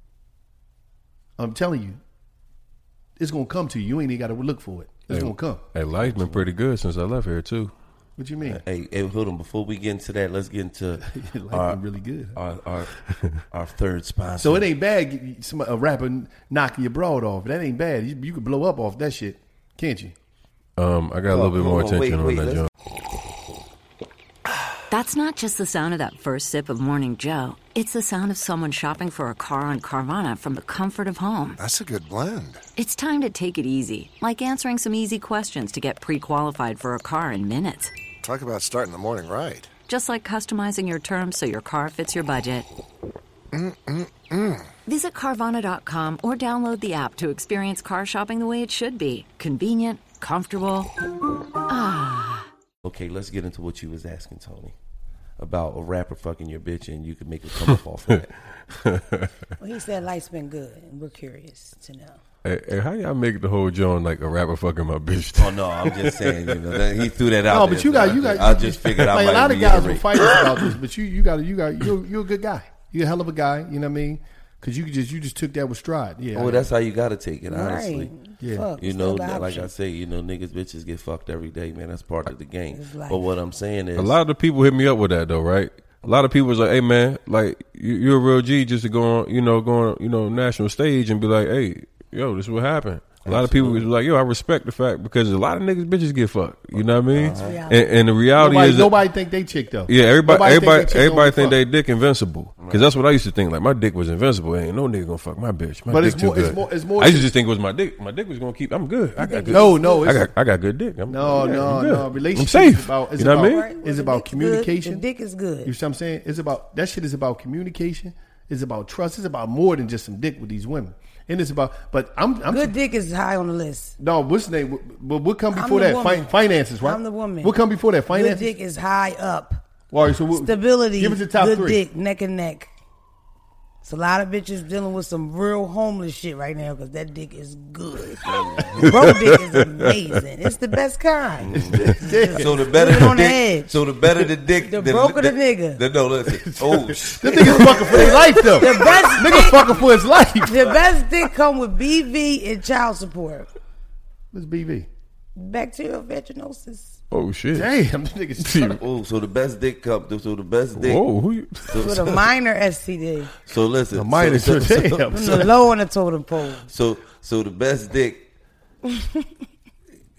I'm telling you, it's gonna come to you. You ain't even got to look for it. It's Hey, gonna come. Hey, life's been pretty good since I left here too. What you mean? Hey, hey, hold on. Before we get into that, let's get into Life our, been really good. Our, our, our third sponsor. So it ain't bad. get- Some a rapper knocking your broad off. That ain't bad. You, you could blow up off that shit, can't you? Um, I got a little bit more hold on, wait, attention wait, on that let's- joint. That's not just the sound of that first sip of Morning Joe. It's the sound of someone shopping for a car on Carvana from the comfort of home. That's a good blend. It's time to take it easy, like answering some easy questions to get pre-qualified for a car in minutes. Talk about starting the morning right. Just like customizing your terms so your car fits your budget. Mm-mm-mm. Visit Carvana dot com or download the app to experience car shopping the way it should be. Convenient, comfortable. Ah. Okay, let's get into what you was asking, Tony, about a rapper fucking your bitch and you could make a come up off of that. Well, he said life's been good, and we're curious to know. Hey, hey, how y'all make the whole joint like a rapper fucking my bitch? Oh no, I'm just saying, you know, that, he threw that out. No, there, but you so got you got. I just figured I like might a lot of guys will reiterate. fight us about this, but you you got you got you're you're a good guy. You're a hell of a guy. You know what I mean? Because you just you just took that with stride. Yeah. Oh, I- that's how you got to take it, honestly. Right. Yeah. Fuck, You still know, the like option. I say, you know, niggas, bitches get fucked every day, man. That's part of the game. It's life. But what I'm saying is, A lot of the people hit me up with that though, right? A lot of people was like, "Hey man, like you, you're a real G just to go on, you know, go on, you know, national stage and be like, hey, yo, this is what happened." A lot of people was like, "Yo, I respect the fact because a lot of niggas bitches get fucked." You know what I mean? That's And, reality. and the reality Nobody, is, that- nobody think they chick though. yeah, everybody, Nobody think everybody, they chick everybody gonna think fuck. they dick invincible because that's what I used to think. Like my dick was invincible. Ain't no nigga gonna fuck my bitch. My But dick it's too more- it's good. more- it's more I used to to- just think it was my dick. My dick was gonna keep. I'm good. I got good. No, no, I it's- got, I got good dick. I'm, No, yeah, no, I'm good. no. Relationship I'm safe. is about. It's you know about, what I mean? Right, well, It's the about dick's good. communication. The dick is good. You see what I'm saying? It's about that shit is about communication. It's about trust. It's about more than just some dick with these women. And it's about. But I'm. I'm Good dick is high on the list. No, what's the name? But what come I'm before the that? Fi- woman. finances, right? I'm the woman. What come before that? Finances. Good dick is high up. All right, so what, Stability. Give us the top good three. dick, neck and neck. It's a lot of bitches dealing with some real homeless shit right now because that dick is good. Bro dick is amazing. It's the best kind. so the better Put it the on the dick, edge. so the better the dick, The broker the nigga. The, no, listen. Oh, This nigga's fucking for their life though. The best Nigga dick, fucking for his life. the best dick come with B V and child support. What's B V? Bacterial vaginosis. Oh shit! Damn, this nigga's oh, so the best dick cup. So the best dick. Whoa, who you? So, With a minor S T D. so listen. A minor so, so, so, damn. From the low on the totem pole. so, so the best dick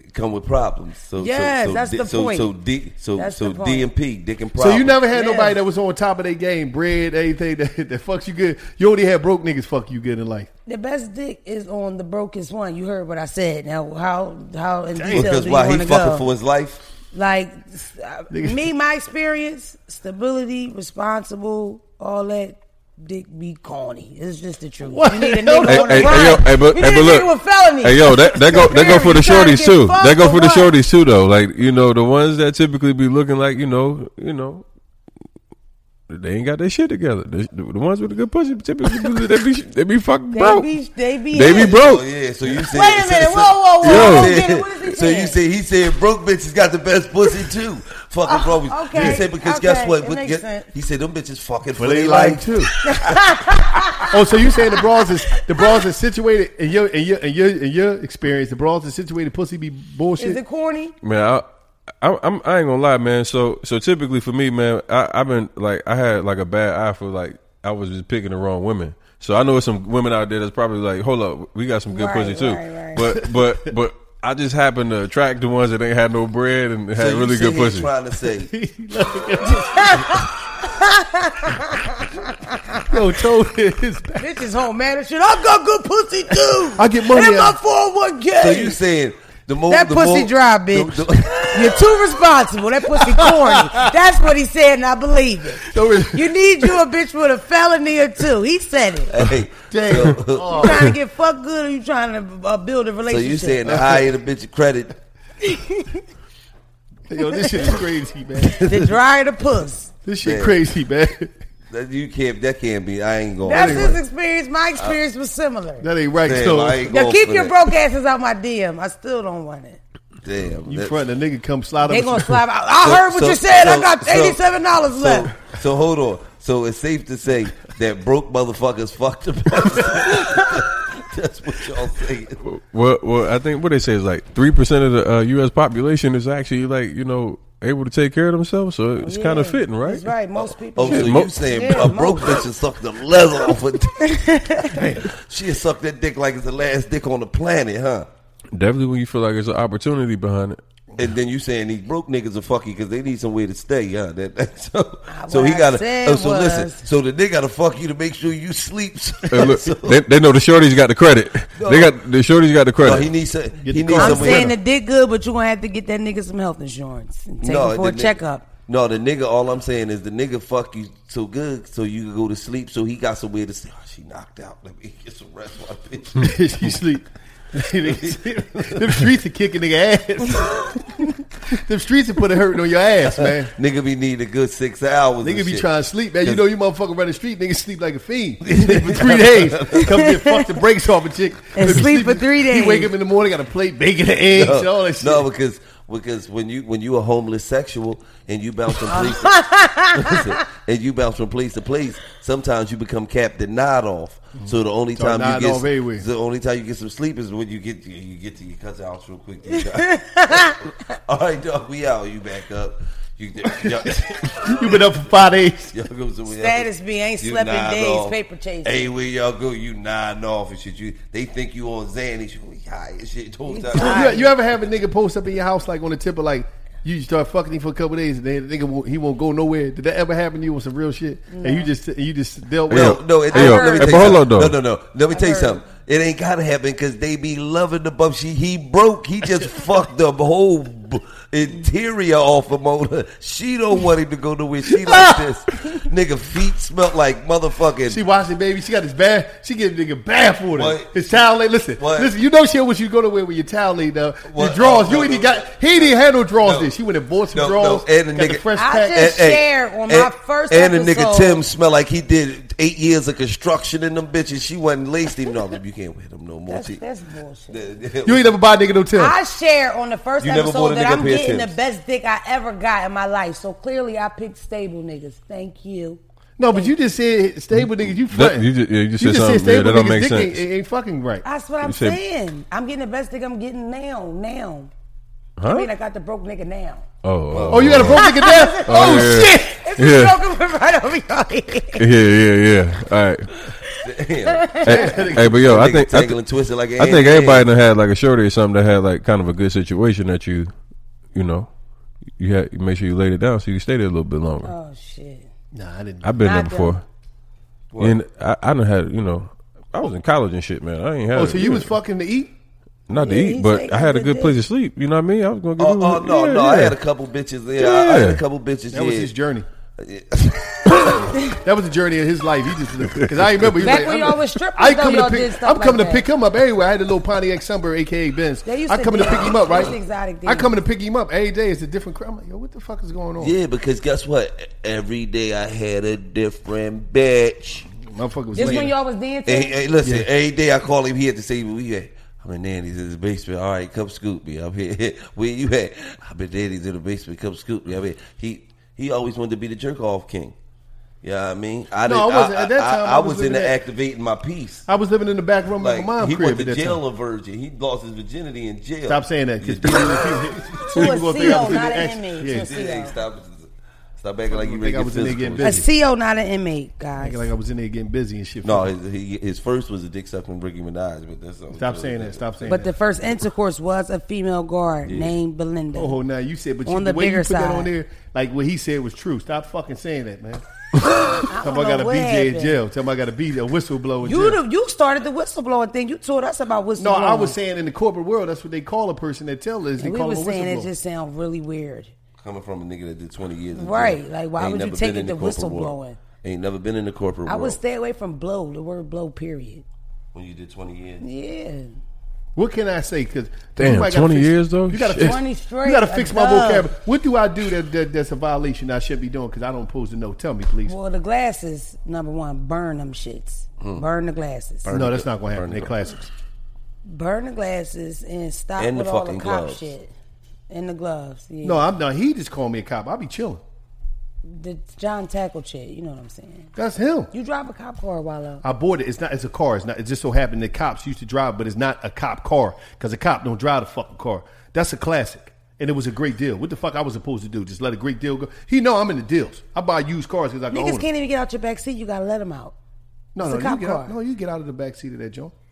come with problems. So yes, so, so, that's di- the so, point. So D, so that's so the D and P, dick and problems. So you never had Yes. nobody that was on top of their game, bread, anything that, that fucks you good. You only had broke niggas fuck you good in life. The best dick is on the brokest one. You heard what I said. Now, how how in detail Because do you why he want to fucking go? for his life? Like uh, me, my experience, stability, responsible, all that. Dick be corny. It's just the truth. What? You need a nigga Hey, on the hey, run. hey, yo, hey, but, you hey, need but a look, nigga with felonies. hey, yo, that, that go, that go for the You trying to shorties get too. fucked That go or for the what? shorties too, though. Like, you know, the ones that typically be looking like, you know, you know, they ain't got their shit together. The, the ones with the good pussy typically they be they be fucking They broke. be, they be, They be hit. broke. Oh yeah, so you said. Wait a minute. So, Whoa, whoa, whoa. Yo. I don't get it. What is he so you saying? said he said broke bitches got the best pussy too. Fucking Oh, broke. okay, He said because okay, guess what? it But makes get- sense. he said them bitches fucking for Well, they their like life too. Oh, so you saying the bras is the bras is situated in your in your in your in your experience? The bras is situated pussy be bullshit. Is it corny? Man, I, I, I'm, I ain't gonna lie, man. So, so typically for me, man, I, I've been like, I had like a bad eye for like, I was just picking the wrong women. So I know there's some women out there that's probably like, hold up, we got some good Right, pussy too. right, right. But, but, but I just happened to attract the ones that ain't had no bread and had So you really sit good here pussy. Trying to say, Yo, told his Bitches home man shit. I got good pussy too. I get money in my out. four oh one k. so you saying the more That the pussy more, dry, bitch. the- the- You're too responsible. That pussy corny. That's what he said, and I believe it. You need you a bitch with a felony or two. He said it. Hey, Damn. so, Oh. You trying to get fucked good, or you trying to uh, build a so relationship? you saying the higher the bitch credit, Yo, this shit is crazy, man. the drier the puss. This shit Man. crazy, man. that you can't. That can't be. I ain't going. That's his experience. My experience was similar. That ain't right. Damn, So I ain't Now going keep for your that. broke asses out my D M. I still don't want it. Damn, you that- front a nigga come slide They up. gonna slap out. I So- heard what so- you said. I so- got so- eighty-seven dollars So, left. so hold on. So it's safe to say that broke motherfuckers fucked the best. That's what y'all saying. Well, well, I think what they say is like three percent of the uh, U S population is actually like, you know, able to take care of themselves. So it's kind of Yeah, fitting, right? That's right. Most people. Oh, so do. Mo- you saying Yeah, a broke most. bitch will suck the leather off her dick? She'll suck that dick like it's the last dick on the planet, huh? Definitely when you feel like there's an opportunity behind it. And then you saying these broke niggas are fucky because they need somewhere to stay, huh? That, that, so, Ah, so what he I got to. said Oh, so was- listen. So the nigga got to fuck you to make sure you sleep. Hey, look, So- they, they know the shorties got the credit. No. They got the shorties got the no, credit. he needs. Some, he the needs car. I'm somewhere. saying the dick good, but you gonna have to get that nigga some health insurance and take him for a the ni- checkup. No, the nigga. All I'm saying is the nigga fuck you so good, so you can go to sleep. So he got somewhere to stay. Oh, she knocked out. Let me get some rest, my bitch. You sleep. Them streets are kicking nigga ass. Them streets are putting hurting on your ass, man. Nigga be need a good six hours. Nigga and be shit. trying to sleep, man. You know you motherfucker run the street, nigga sleep like a fiend. Sleep for three days. Come get fucked the brakes off a chick. And Let me sleep for three He days. wake up in the morning, got a plate, bacon and eggs, and all No, that shit. no, because because when you when you a homeless sexual and you bounce from place to, listen, and you bounce from place to place, sometimes you become Captain Nod off. So the only Start time you nodding get off everywhere. the only time you get some sleep is when you get to, you get to your cousin's house real quick. All right, dog, we out. You back up. You, y'all, You been up for five days. y'all go somewhere Status else. be ain't You slept in nod days, off. paper chasing. Hey, where y'all go? You nodding off and shit. You they think you on Xanny. You high and shit. the whole time. You, you ever have a nigga post up in your house like on the tip of like you start fucking him for a couple days and then the nigga won't, he won't go nowhere? Did that ever happen to you with some real shit? And you just you just dealt with No, it? no, it, Hey, yo, let me hey, tell but you hold on, something. though. No, no, no. Let me tell you heard. something. It ain't gotta happen because they be loving the bum. She he broke. He just fucked the whole b- interior off of motor. She don't want him to go nowhere. She like this. Nigga feet smell like motherfucking. She watching baby. She got his bath. She give nigga bath water. What? His towel lay. Listen, What? listen. You know she want you to go nowhere with your towel laid down. Your What? drawers. Oh, you no, ain't no, even got. He didn't have no drawers. No. There. She went and bought some No, drawers. no, and the got nigga- the fresh I pack. just shared on my first and the nigga episode. Tim smell like he did eight years of construction in them bitches. She wasn't laced him. No, you can't wear them no more. That's, She- that's bullshit. You ain't never buy a nigga no Tim. I share on the first You never episode bought a that nigga a I'm pair of getting the Timbs. best dick I ever got in my life. So clearly I picked stable niggas. Thank you. No, but you just said stable niggas. You That- frontin'. you just- yeah, you just you said just said something, yeah, stable that don't niggas make dick sense. Ain't, ain't fucking right. That's what I'm You said- saying. I'm getting the best dick I'm getting now. Now. Huh? I mean, I got the broke nigga now. Oh, oh, Oh, you got a broke nigga there? Oh, yeah. shit! It's Yeah. a broke one right over your head. yeah, yeah, yeah. All right. hey, hey, but yo, I think I, th- twisted like I think everybody done had like a shorty or something that had like kind of a good situation that you, you know, you had you make sure you laid it down so you stay there a little bit longer. Oh shit! Nah, I didn't. I've been Not there before. What? And I, I done had, you know, I was in college and shit, man. I ain't had. Oh, it, so you yeah. was fucking to eat? Not to Yeah, eat, he but said I had a he good did. place to sleep. You know what I mean? I was gonna get. Oh, it. oh no, yeah, no, yeah. I had a couple bitches there. I, I had a couple bitches. That yeah. was his journey. That was the journey of his life. He just because I remember he was Back like, when I'm, y'all was strippers, I though, coming y'all to did pick, stuff I'm coming like to pick that. him up everywhere. I had a little Pontiac Sunbird, aka Benz. They used I to coming to do pick him up, most right? exotic I things. coming to pick him up every day. It's a different crowd. I'm like, yo, what the fuck is going on? Yeah, because guess what? Every day I had a different bitch. Motherfucker was This late. when y'all was dancing. Hey, hey, listen, Yeah. every day I call him, he had to say, "Where you at?" I'm in Nanny's in the basement. All right, come scoop me. I'm here. Where you at? I'm in Nanny's in the basement. Come scoop me. I mean, he he always wanted to be the jerk off king. Yeah, you know what I mean, I No, didn't. I wasn't. I, At that I- time, I, I was was living into at- activating my peace. I was living in the back room Like of my mom's he crib went at to that jail time. a virgin. He lost his virginity in jail. Stop saying that because people, people, To a people gonna think C O, I was in not the an act- inmate. Yeah, To a Hey, C O. stop, stop acting like you Think ready I to was get in there physical. getting A busy. C O, not an inmate, guys. Acting like I was in there getting busy and shit. No, his, he, his first was a dick sucking Ricky Minaj, but that's something Stop totally saying that. different. Stop saying But that. the first intercourse was a female guard named Belinda. Oh, now you said, but you, On the, the way you bigger put that side. on there, like what he said was true. Stop fucking saying that, man. I Tell don't me I got know a what B J in happened. jail. Tell me I got a B J, a whistleblower in You jail. the, you started the whistleblowing thing. You told us about whistleblowing. No, I was saying in the corporate world, that's what they call a person that tell us. They And we call were him a saying it whistleblower. just sound really weird. Coming from a nigga that did twenty years in jail. Right, like, why Ain't would you never take been it in to the corporate world. whistleblowing? Ain't never been in the corporate I world. would stay away from blow, the word blow, period. When you did twenty years. Yeah. What can I say? Because Damn, twenty years though. You gotta Shit. fix, twenty straight. you gotta fix my a dub. vocabulary. What do I do that, that that's a violation I shouldn't be doing? Because I don't pose to know. Tell me, please. Well, the glasses, number one, burn them shits. Hmm. Burn the glasses. Burn no, the- that's not going to burn happen. They the- classics. Burn the glasses and stop And the with all the fucking cop gloves. shit. And the gloves. Yeah. No, I'm not. He just called me a cop. I'll be chilling. The John Tackle shit, you know what I'm saying. That's him. You drive a cop car while out. I bought it. It's not. It's a car. It's not. It just so happened that cops used to drive, but it's not a cop car because a cop don't drive the fucking car. That's a classic, and it was a great deal. What the fuck I was supposed to do? Just let a great deal go? He know I'm in the deals. I buy used cars because I can own Niggas them. can't even get out your back seat. You gotta let them out. No, It's no, a you cop get car. out, no, you get out of the back seat of that joint.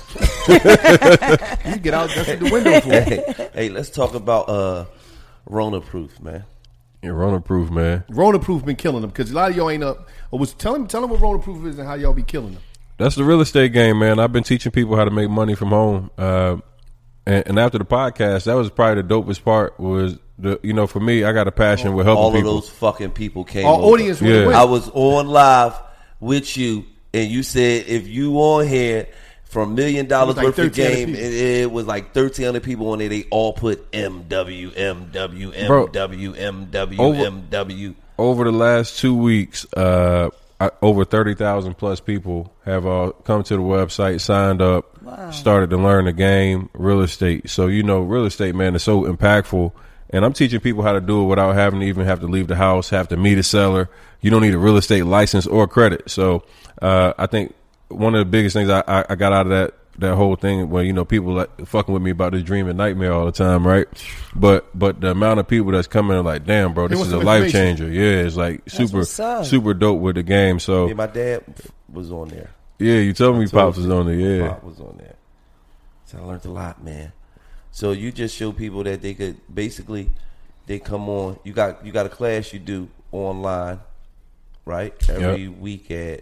You get out. That's what the window for. hey, hey, let's talk about uh, Rona Proof, man. Yeah, Rona Proof, man. Rona Proof been killing them because a lot of y'all ain't up. Or was tell them, tell them what Rona Proof is and how y'all be killing them. That's the real estate game, man. I've been teaching people how to make money from home. Uh, and, and after the podcast, that was probably the dopest part. Was the you know for me, I got a passion with helping All people. of those fucking people came. Our over. audience was Yeah. with. I was on live with you, and you said if you on here for a million dollars like worth of thirteen hundred game, people. it, it was like thirteen hundred people on there. They all put M W, M W, Bro, M W, M W, over- M W. Over the last two weeks, uh, I, over thirty thousand plus people have uh, come to the website, signed up, Wow. started to learn the game, real estate. So, you know, real estate, man, is so impactful. And I'm teaching people how to do it without having to even have to leave the house, have to meet a seller. You don't need a real estate license or credit. So uh, I think one of the biggest things I, I, I got out of that that whole thing where, you know, people like fucking with me about this dream and nightmare all the time, right? But but the amount of people that's coming are like, damn, bro, this want is a some life information. changer. Yeah, it's like super what's up. super dope with the game. So Yeah, my dad was on there. yeah, you told me I told Pops was you. on there. Yeah, Pop was on there. So I learned a lot, man. So you just show people that they could basically they come on. You got you got a class you do online, right? Every Yep. week at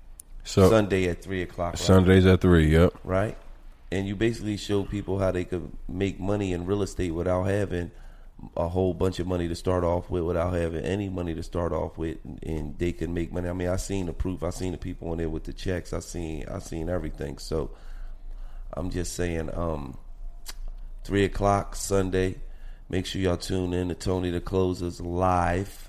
so Sunday at three o'clock. Right? Sundays at three. Yep. right? And you basically show people how they could make money in real estate without having a whole bunch of money to start off with, without having any money to start off with, and they can make money. I mean, I seen the proof. I seen the people in there with the checks. I seen, I seen everything. So I'm just saying, um, three o'clock Sunday. Make sure y'all tune in to Tony the Closer's live.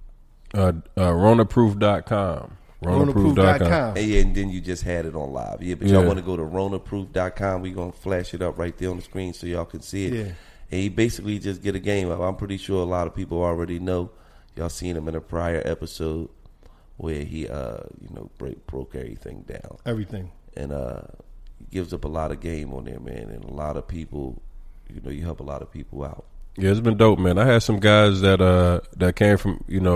Uh, uh, Rona Proof dot com. Rona Proof dot com. And, yeah, and then you just had it on live. Yeah, but Yeah. y'all want to go to Rona Proof dot com. We're going to flash it up right there on the screen so y'all can see it. Yeah. And you basically just get a game up. I'm pretty sure a lot of people already know. Y'all seen him in a prior episode where he, uh, you know, break, broke everything down. Everything. And uh, gives up a lot of game on there, man. And a lot of people, you know, you help a lot of people out. Yeah, it's been dope, man. I had some guys that uh that came from, you know,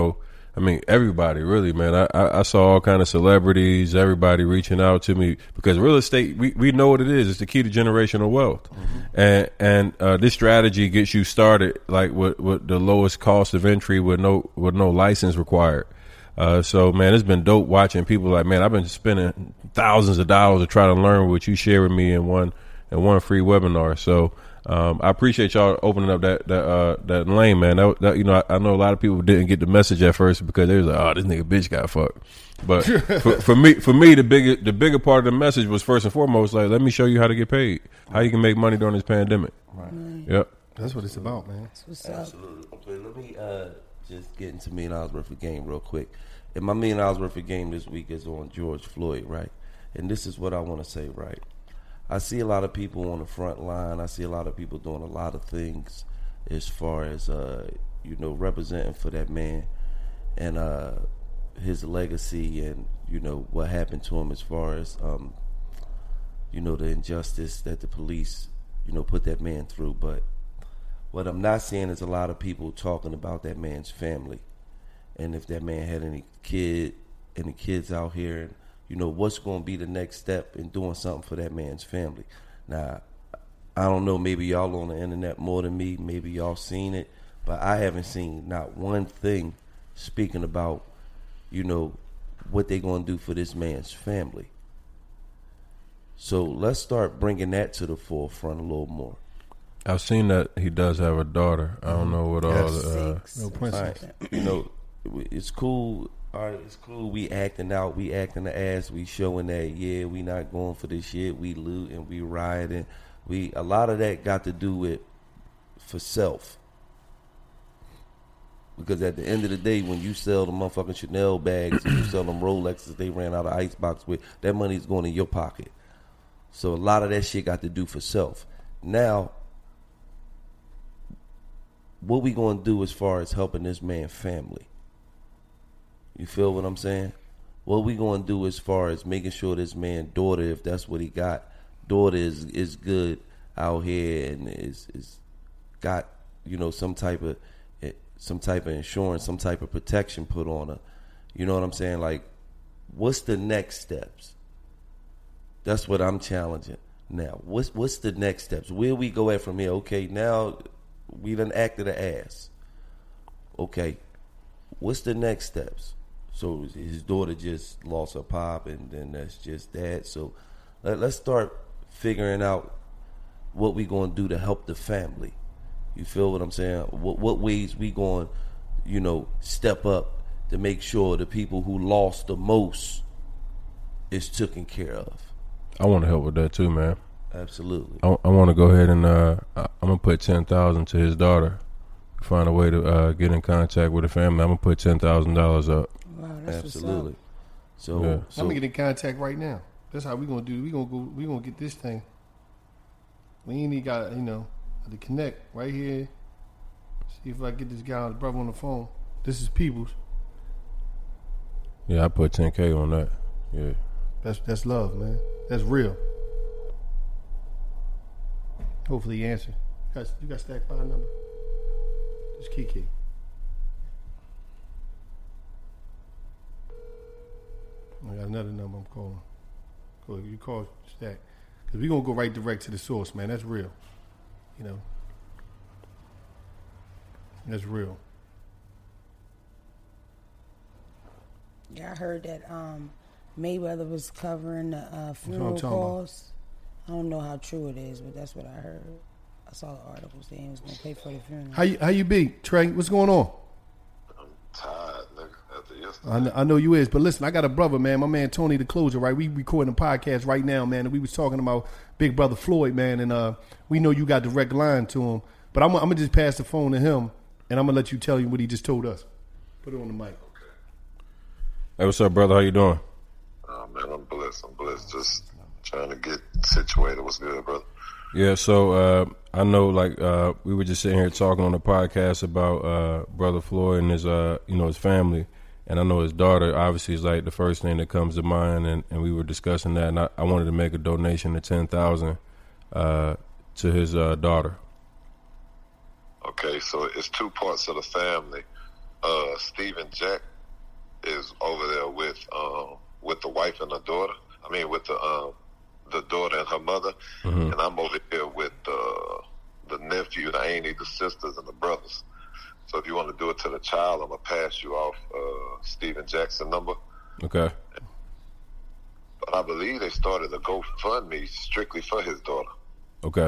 I mean, everybody, really, man. I, I, I saw all kind of celebrities, everybody reaching out to me because real estate, we, we know what it is. It's the key to generational wealth, mm-hmm. and and uh, this strategy gets you started like with, with the lowest cost of entry with no with no license required. Uh, so man, it's been dope watching people like, man, I've been spending thousands of dollars to try to learn what you share with me in one in one free webinar. So. Um, I appreciate y'all opening up that that uh, that lane, man. That, that, you know, I, I know a lot of people didn't get the message at first because they was like, "Oh, this nigga bitch got fucked." But for, for me, for me, the bigger the bigger part of the message was first and foremost like, let me show you how to get paid, how you can make money during this pandemic. Right. Yep. That's what it's about, man. What's Absolutely. Okay, let me uh, just get into million dollars worth of game real quick. And my million dollars worth of game this week is on George Floyd, right? And this is what I want to say, right? I see a lot of people on the front line. I see a lot of people doing a lot of things as far as, uh, you know, representing for that man and uh, his legacy and, you know, what happened to him as far as, um, you know, the injustice that the police, you know, put that man through. But what I'm not seeing is a lot of people talking about that man's family and if that man had any kid, any kids out here and, you know, what's going to be the next step in doing something for that man's family. Now, I don't know, maybe y'all on the internet more than me, maybe y'all seen it, but I haven't seen not one thing speaking about, you know, what they going to do for this man's family. So let's start bringing that to the forefront a little more. I've seen that he does have a daughter. I don't know what all Yes. the... Uh, No princess. Right. You know, it's cool. All right, it's cool. We acting out. We acting the ass. We showing that, yeah, we not going for this shit. We looting. We rioting. We a lot of that got to do with for self. Because at the end of the day, when you sell the motherfucking Chanel bags and you sell them Rolexes they ran out of icebox with, that money's going in your pocket. So a lot of that shit got to do for self. Now, what we going to do as far as helping this man's family? You feel what I'm saying? What we going to do as far as making sure this man's daughter, if that's what he got, daughter is is good out here and is is got, you know, some type of some type of insurance, some type of protection put on her. You know what I'm saying? Like, what's the next steps? That's what I'm challenging now. What's what's the next steps? Where we go at from here? Okay, now we done acted the ass. Okay, what's the next steps? So his daughter just lost her pop, and then that's just that. So let, let's start figuring out what we going to do to help the family. You feel what I'm saying? What, what ways we going, you know, step up to make sure the people who lost the most is taken care of. I want to help with that too, man. Absolutely. I, I want to go ahead and uh, I, I'm gonna put ten thousand to his daughter. Find a way to uh, get in contact with the family. I'm gonna put ten thousand dollars up. Wow, that's Absolutely. So, Yeah. so I'm gonna get in contact right now. That's how we gonna do. We gonna go. We gonna get this thing. We ain't even got, you know, to connect right here. See if I get this guy, the brother on the phone. This is Peoples. Yeah, I put ten K on that. Yeah. That's that's love, man. That's real. Hopefully he answer. You got, you got stack five number. Just Kiki. I got another number I'm calling. Go, you call Stack. Because we're going to go right direct to the source, man. That's real. You know. That's real. Yeah, I heard that um, Mayweather was covering the uh, funeral talking costs. I don't know how true it is, but that's what I heard. I saw the article saying he was going to pay for the funeral. How you, how you be, Trey? What's going on? I'm tired, nigga, after yesterday. I know, I know you is, but listen, I got a brother, man. My man Tony the Closer, right? We recording a podcast right now, man, and we was talking about Big Brother Floyd, man, and uh, we know you got direct line to him, but I'm, I'm gonna just pass the phone to him, and I'm gonna let you tell you what he just told us. Put it on the mic. Hey, what's up, brother? How you doing? Oh, man, I'm blessed. I'm blessed. Just trying to get situated. What's good, brother? Yeah, so uh, I know, like, uh, we were just sitting here talking on the podcast about uh, Brother Floyd and his, uh, you know, his family, and I know his daughter obviously is like the first thing that comes to mind, and, and we were discussing that, and I, I wanted to make a donation of ten thousand uh, to his uh, daughter. Okay, so it's two parts of the family. Uh, Stephen Jack is over there with um, with the wife and the daughter. I mean, with the um, the daughter and her mother, Mhm. and I'm over here with uh, the nephew, the auntie, the sisters, and the brothers. So if you want to do it to the child, I'm gonna pass you off uh, Steven Jackson number. Okay. But I believe they started a GoFundMe strictly for his daughter. Okay.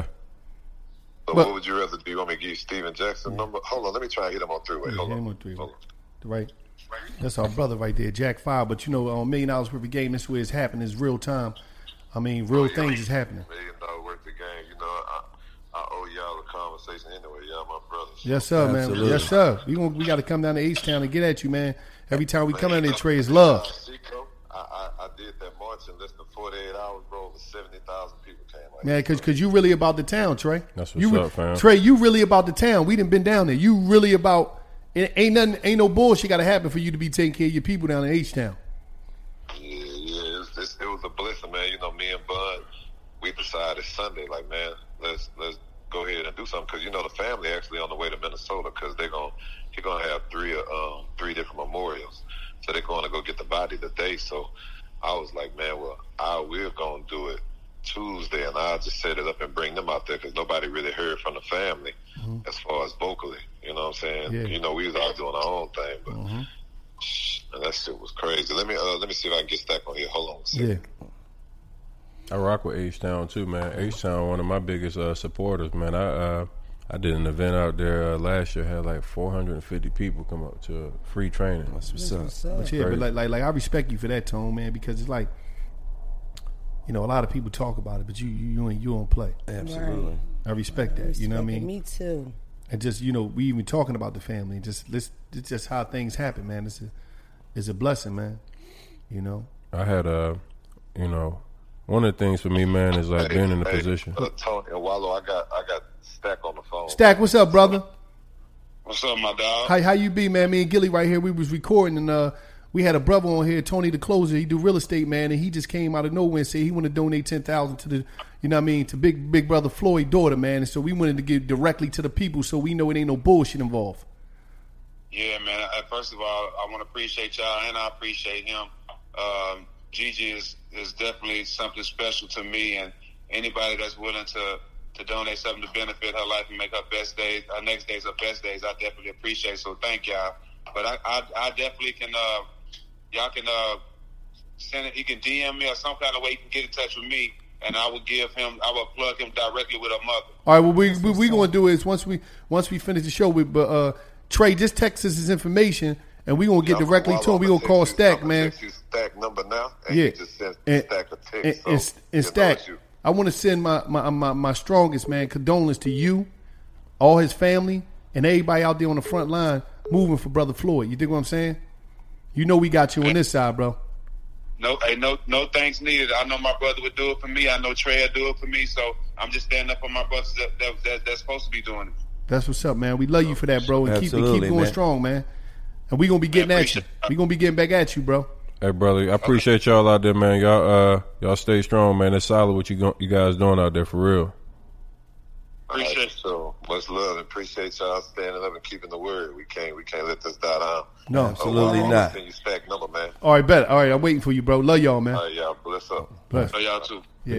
So But- what would you rather do? You want me to give you Steven Jackson number? Hold on, let me try and hit him on three way. Yeah, Hold hit on. him on three-way. Right. That's our brother right there, Jack Five. But you know, on Million Dollars Worth of Game, this is where it's happening. It's real time. I mean, real things is happening. Million dollar worth of game. You know, I, I owe y'all a conversation anyway. Y'all my brothers. Yes, sir, man. Absolutely. Yes, sir. We gonna, we got to come down to H-Town and get at you, man. Every time we come down there, Trey, is love. Chico, I, I, I did that march in less than forty-eight hours, bro. Over seventy thousand people came. Like, Man, cause, cause you really about the town, Trey. That's what's you, re- up, fam. Trey, you really about the town. We done been down there. You really about. It ain't nothing. Ain't no bullshit got to happen for you to be taking care of your people down in H Town. Yeah, yeah. It's, it's, it was a blessing, man. You know, me and Bud, we decided Sunday, like, man, let's let's go ahead and do something, because you know the family actually on the way to Minnesota, because they're gonna he's gonna have three um three different memorials, so they're going to go get the body today. So I was like, man, well, I we're gonna do it Tuesday, and I'll just set it up and bring them out there, because nobody really heard from the family Mhm. as far as vocally. You know what I'm saying? Yeah. You know, we was all doing our own thing, but Mm-hmm. and that shit was crazy. Let me uh, let me see if I can get Stack on here. Hold on a second. Yeah. I rock with H-Town too, man. H-Town, one of my biggest uh, supporters, man. I uh, I did an event out there uh, last year. Had like four hundred fifty people come up to free training. That's what's up. what's up. But yeah, but like, like, like, I respect you for that, Tone, man, because it's like, you know, a lot of people talk about it, but you, you, you ain't, you don't play. Absolutely. Right. I respect that. You know what I Respect it. mean? Me too. And just, you know, we even talking about the family. Just, let's, it's just how things happen, man. It's a, it's a blessing, man. You know. I had a, you know, one of the things for me, man, is like being in the Hey, position. Uh, Tony and Wallow, I got I got Stack on the phone. Stack, what's up, brother? What's up, my dog? How how you be, man? Me and Gilly right here. We was recording, and uh, we had a brother on here, Tony the Closer. He do real estate, man, and he just came out of nowhere and said he want to donate ten thousand to the, you know what I mean, to big big brother Floyd daughter, man. And so we wanted to give directly to the people, so we know it ain't no bullshit involved. Yeah, man. Uh, First of all, I want to appreciate y'all, and I appreciate him. Um, Gigi is, is definitely something special to me, and anybody that's willing to, to donate something to benefit her life and make her best days, her next days her best days, I definitely appreciate. So thank y'all. But I, I, I definitely can. Uh, y'all can uh, send it. He can D M me or some kind of way he can get in touch with me, and I will give him. I will plug him directly with her mother. All right, what we we, we gonna do is once we once we finish the show with uh, Trey, just text us his information, and we gonna get Yeah, directly Wallow, to him. We I'ma gonna call text you- Stack, I'ma man. text you Stack number now, and Yeah, you just send and, Stack a text. and, so, and, you and know, Stack, it's you. I want to send my, my my my strongest, man, condolence to you, all his family, and everybody out there on the front line moving for Brother Floyd. You dig what I'm saying? You know we got you on this side, bro. No, hey, no, no thanks needed. I know my brother would do it for me. I know Trey would do it for me. So I'm just standing up for my brothers that, that, that that's supposed to be doing it. That's what's up, man. We love you for that, bro, and keep and Absolutely, keep going man. strong, man. And we gonna be getting at you. We gonna be getting back at you, bro. Hey, brother, I appreciate y'all out there, man. Y'all, uh, y'all stay strong, man. It's solid what you go- you guys doing out there for real. Appreciate right, so much love and appreciate y'all standing up and keeping the word. We can't we can't let this die down. No, absolutely uh, not. Send you Stack number, man. All right, bet. All right, I'm waiting for you, bro. Love y'all, man. All right, y'all bless up. Bless. Love y'all too. Yeah.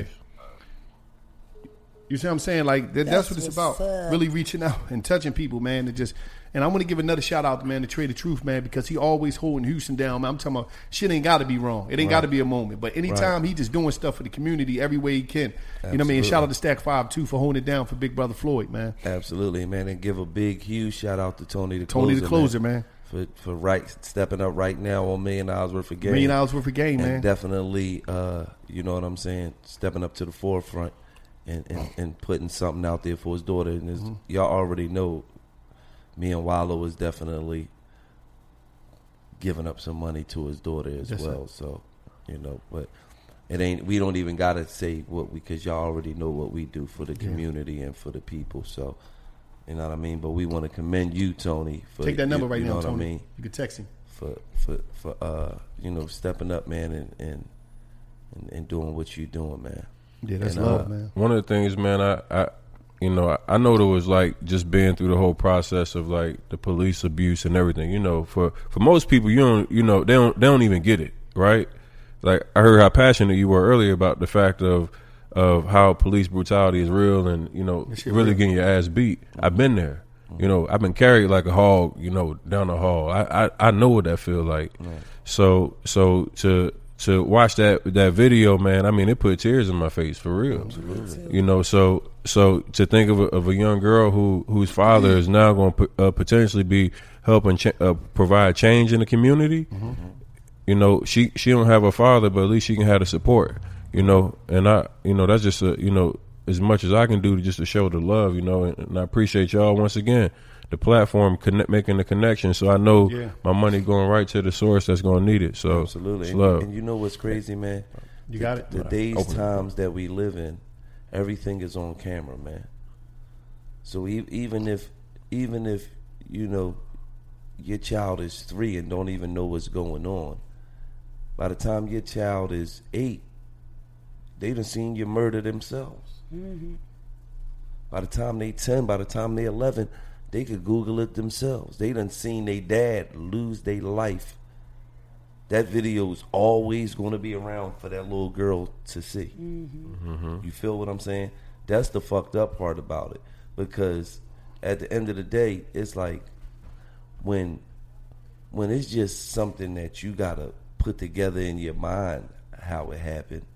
You see what I'm saying? Like that, that's, That's what it's what's about. up. Really reaching out and touching people, man. And just and I want to give another shout out to man to Trey the Truth, man, because he always holding Houston down. Man, I'm talking about shit ain't got to be wrong. It ain't Right. got to be a moment. But anytime Right. he just doing stuff for the community every way he can. You know what I mean? Absolutely. And shout out to Stack Five too for holding it down for Big Brother Floyd, man. Absolutely, man, and give a big, huge shout out to Tony the Tony Closer, the Closer, man. for for right stepping up right now on Million Dollars Worth of Game. Million Dollars Worth of Game, and man. definitely, uh, you know what I'm saying, stepping up to the forefront and, and, and putting something out there for his daughter. And his, Mm-hmm. y'all already know, me and Wallow is definitely giving up some money to his daughter as Yes, well. sir. So, you know, but it ain't. We don't even gotta say what we, because y'all already know what we do for the Yeah. community and for the people. So, you know what I mean. But we want to commend you, Tony. For, Take that number you, right you now, know what Tony. I mean? You can text him. For for for uh, you know, stepping up, man, and and and, and doing what you doing, man. Yeah, that's And, love, uh, man. One of the things, man, I, I you know, I, I know there was like just being through the whole process of like the police abuse and everything. You know, for for most people, you don't, you know, they don't they don't even get it, right? Like I heard how passionate you were earlier about the fact of of how police brutality is real and you know really getting your ass beat. I've been there. You know, I've been carried like a hog, you know, down the hall. I I, I know what that feel like. Right. So so to to watch that that video, man, I mean, it put tears in my face for real. Absolutely. You know, so so to think of a, of a young girl who whose father is now going to uh, potentially be helping ch- uh, provide change in the community. Mm-hmm. You know, she she don't have a father, but at least she can have the support. You know, and I, you know, that's just a, you know. as much as I can do to just to show the love, you know, and, and I appreciate y'all once again, the platform connect, making the connection. So I know yeah. my money going right to the source that's going to need it. So absolutely, and, love. and you know what's crazy, man? You got it. The, the days, Open. times that we live in, everything is on camera, man. So e- even if, even if you know, your child is three and don't even know what's going on, by the time your child is eight, they done seen you murder themselves. Mm-hmm. By the time they ten, by the time they eleven, they could Google it themselves. They done seen their dad lose their life. That video is always going to be around for that little girl to see. Mm-hmm. Mm-hmm. You feel what I'm saying? That's the fucked up part about it. Because at the end of the day, it's like when when it's just something that you got to put together in your mind how it happened.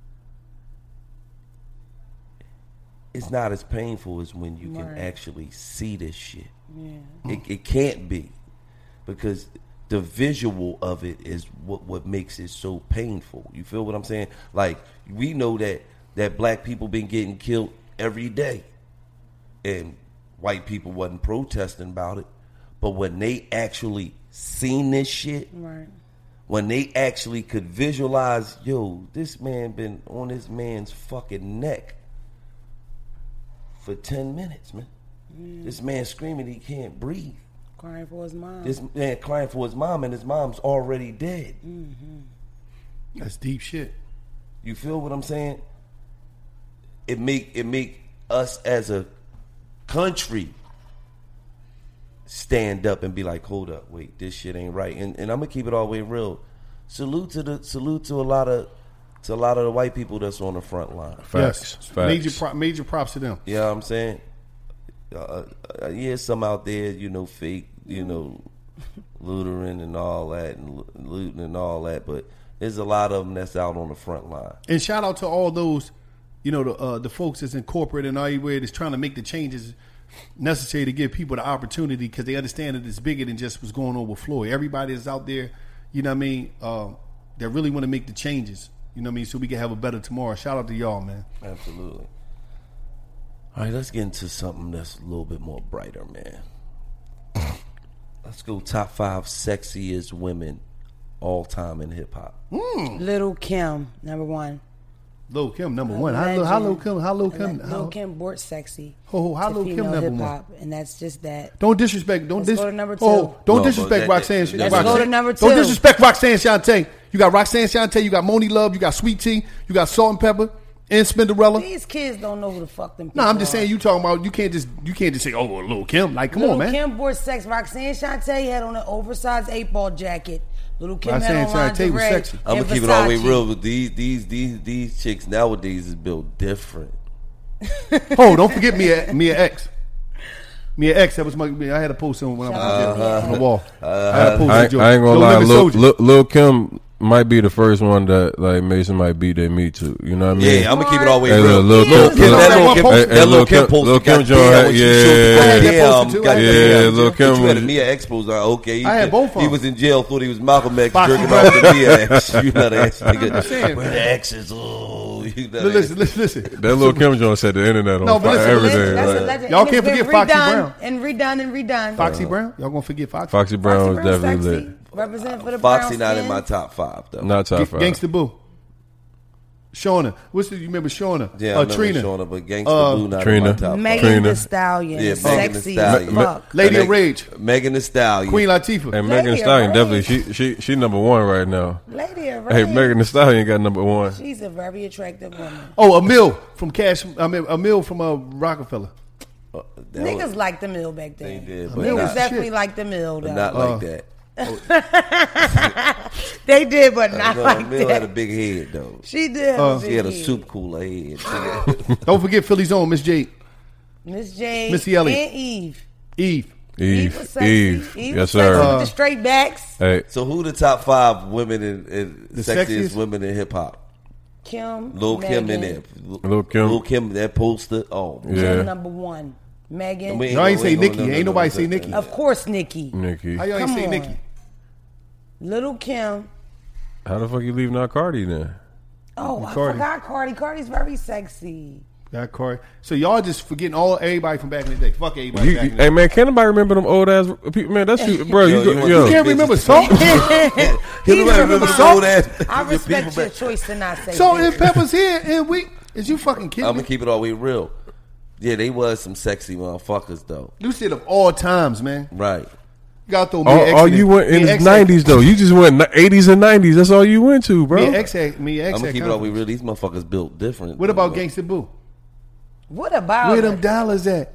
It's not as painful as when you right. can actually see this shit. Yeah. It, it can't be, because the visual of it is what, what makes it so painful. You feel what I'm saying? Like, we know that, that black people been getting killed every day, and white people wasn't protesting about it. But when they actually seen this shit, right. when they actually could visualize, yo, this man been on this man's fucking neck for ten minutes, man. Mm. This man screaming he can't breathe. Crying for his mom. This man crying for his mom, and his mom's already dead. Mm-hmm. That's deep shit. You feel what I'm saying? It make it make us as a country stand up and be like, hold up, wait, this shit ain't right. And, and I'm gonna keep it all the way real. Salute to the salute to a lot of to a lot of the white people that's on the front line. Facts. Yes. Facts. Major pro- major props to them. Yeah, you know what I'm saying? Uh, uh, yeah, some out there, you know, fake, you know, lootering and all that, and looting and all that, but there's a lot of them that's out on the front line. And shout out to all those, you know, the uh, the folks that's in corporate and everywhere that's trying to make the changes necessary to give people the opportunity, because they understand that it's bigger than just what's going on with Floyd. Everybody that's out there, you know what I mean, uh, that really want to make the changes, you know what I mean, so we can have a better tomorrow. Shout out to y'all, man. Absolutely. All right, let's get into something that's a little bit more brighter, man. Let's go top five sexiest women all time in hip hop. Mm. Lil' Kim, number one. Lil' Kim, number one. How Lil, how Lil' Kim? How Lil' Kim? Lil' Kim bought sexy. Oh, how Lil' Kim number one? And that's just that. Don't disrespect. Don't Let's dis- go to number two. Oh, don't No, disrespect that- Roxanne. that- Let's Roxanne. go to number two. Don't disrespect Roxanne Shante. You got Roxanne Shante. You got Moni Love. You got Sweet Tea. You got Salt and Pepper and Spinderella. These kids don't know who the fuck them people No, I'm just are. saying, you talking about, you can't just you can't just say, oh, well, Lil' Kim. Like, come Lil' on, man. Kim bought sex. Roxanne Shante had on an oversized eight ball jacket. Lil' Kim Roxanne had on Shante was lingerie. sexy. I'm and gonna keep it all the way Versace. real, but these these these these chicks nowadays is built different. Oh, don't forget Mia Mia X. Mia X, that was my. I had a post on when I was Uh-huh. on the wall. Uh, I had a post I, on Joe. I ain't gonna Joe lie, Living Lil, Soldier. Lil, Lil Kim might be the first one that like Mason might beat their meat to. You know what I mean? Yeah, I'm gonna keep it all the way Hey, real. Lil, Lil, Lil' Kim, Kim, Lil, that Lil' Kim, hey, that hey, Lil' Kim post, Lil Kim goddamn, Jones, when she showed the yeah, goddamn, yeah, goddamn, yeah, Lil' Kim you had a was- Mia X post. Okay, he, I had both of he them. was in jail, thought he was Malcolm X, Foxy jerking Brown. off the Mia X. You know that nigga. I'm saying, Where man. the X's? Oh, you know Listen, that. listen, listen. That Lil Kim Jones set the internet on No, but fire listen, every listen, day. That's like- a legend. Y'all And can't it's been forget Foxy redone Brown. And redone and redone. Foxy Brown? Y'all gonna forget Foxy? Foxy Brown was Foxy Brown's definitely sexy. lit. Represent for the Foxy brown not in skin. my top five though. Not top G- five. Gangsta Boo. Shauna. What's the, you remember Shauna? Yeah, I uh, remember Trina. Shauna, but Gangsta Uh, Boo not Trina. in my top Megan five. Trina. Thee Stallion. Yeah, Megan Thee Sexy Stallion. as fuck. Lady And of Rage. Megan Thee Stallion. Queen Latifah. And Megan Thee Lady Stallion of definitely Rage. she she she number one right now. Lady of Hey, Rage. Megan Thee Stallion got number one. She's a very attractive woman. Oh, Emil from Cash. I mean, Emil from uh, Rockefeller. That Niggas was, liked the mill back then. They did, but Niggas not, definitely liked the mill, though. but not like that. They did, but not uh, like Mill that. had a big head though. She did. Have Uh, a big She had a head. soup cooler head. Don't forget Philly's own Miss Jade. Miss Jade Missy Elliott. and Eve. Eve. Eve was Eve. sexy. Eve. Eve Yes, was sir. sexy Uh, with the straight backs. Hey, So who the top five women in, in The sexiest, sexiest? women in hip hop? Kim. Lil Kim in Megan. there. Lil Kim. Lil Kim, that poster. Oh, Yeah. Kim number one. Megan. We No, I ain't gonna- say we Nicki. gonna- no, Ain't no, nobody no, say no, Nicki. no. Of course, Nikki. Nikki. How y'all ain't Come say on. Nicki? Little Kim. How the fuck you leaving out Cardi then? Oh, I Cardi. forgot Cardi. Cardi's very sexy. Got Corey. So y'all just forgetting all everybody from back in the day. Fuck everybody You, back you- in the hey day. man, can't nobody remember them old ass people? Man, that's you, bro. Yo, You, you go, want yo, to- You can't remember Salt? He remember remember the Salt. old ass. I your respect people your back. choice to not say Salt that. and Pepper's here, and we. Is you fucking kidding I'm me? gonna keep it all the way real. Yeah, they was some sexy motherfuckers though. You said of all times, man. Right. You gotta throw me all, and X all in you there. went Me in and the X nineties though. You just went eighties and nineties. That's all you went to, Had, bro. me and X had, me and X I'm gonna had keep it all the way confidence. real. These motherfuckers built different. What about though. Gangsta Boo? What about Where her? them dollars at?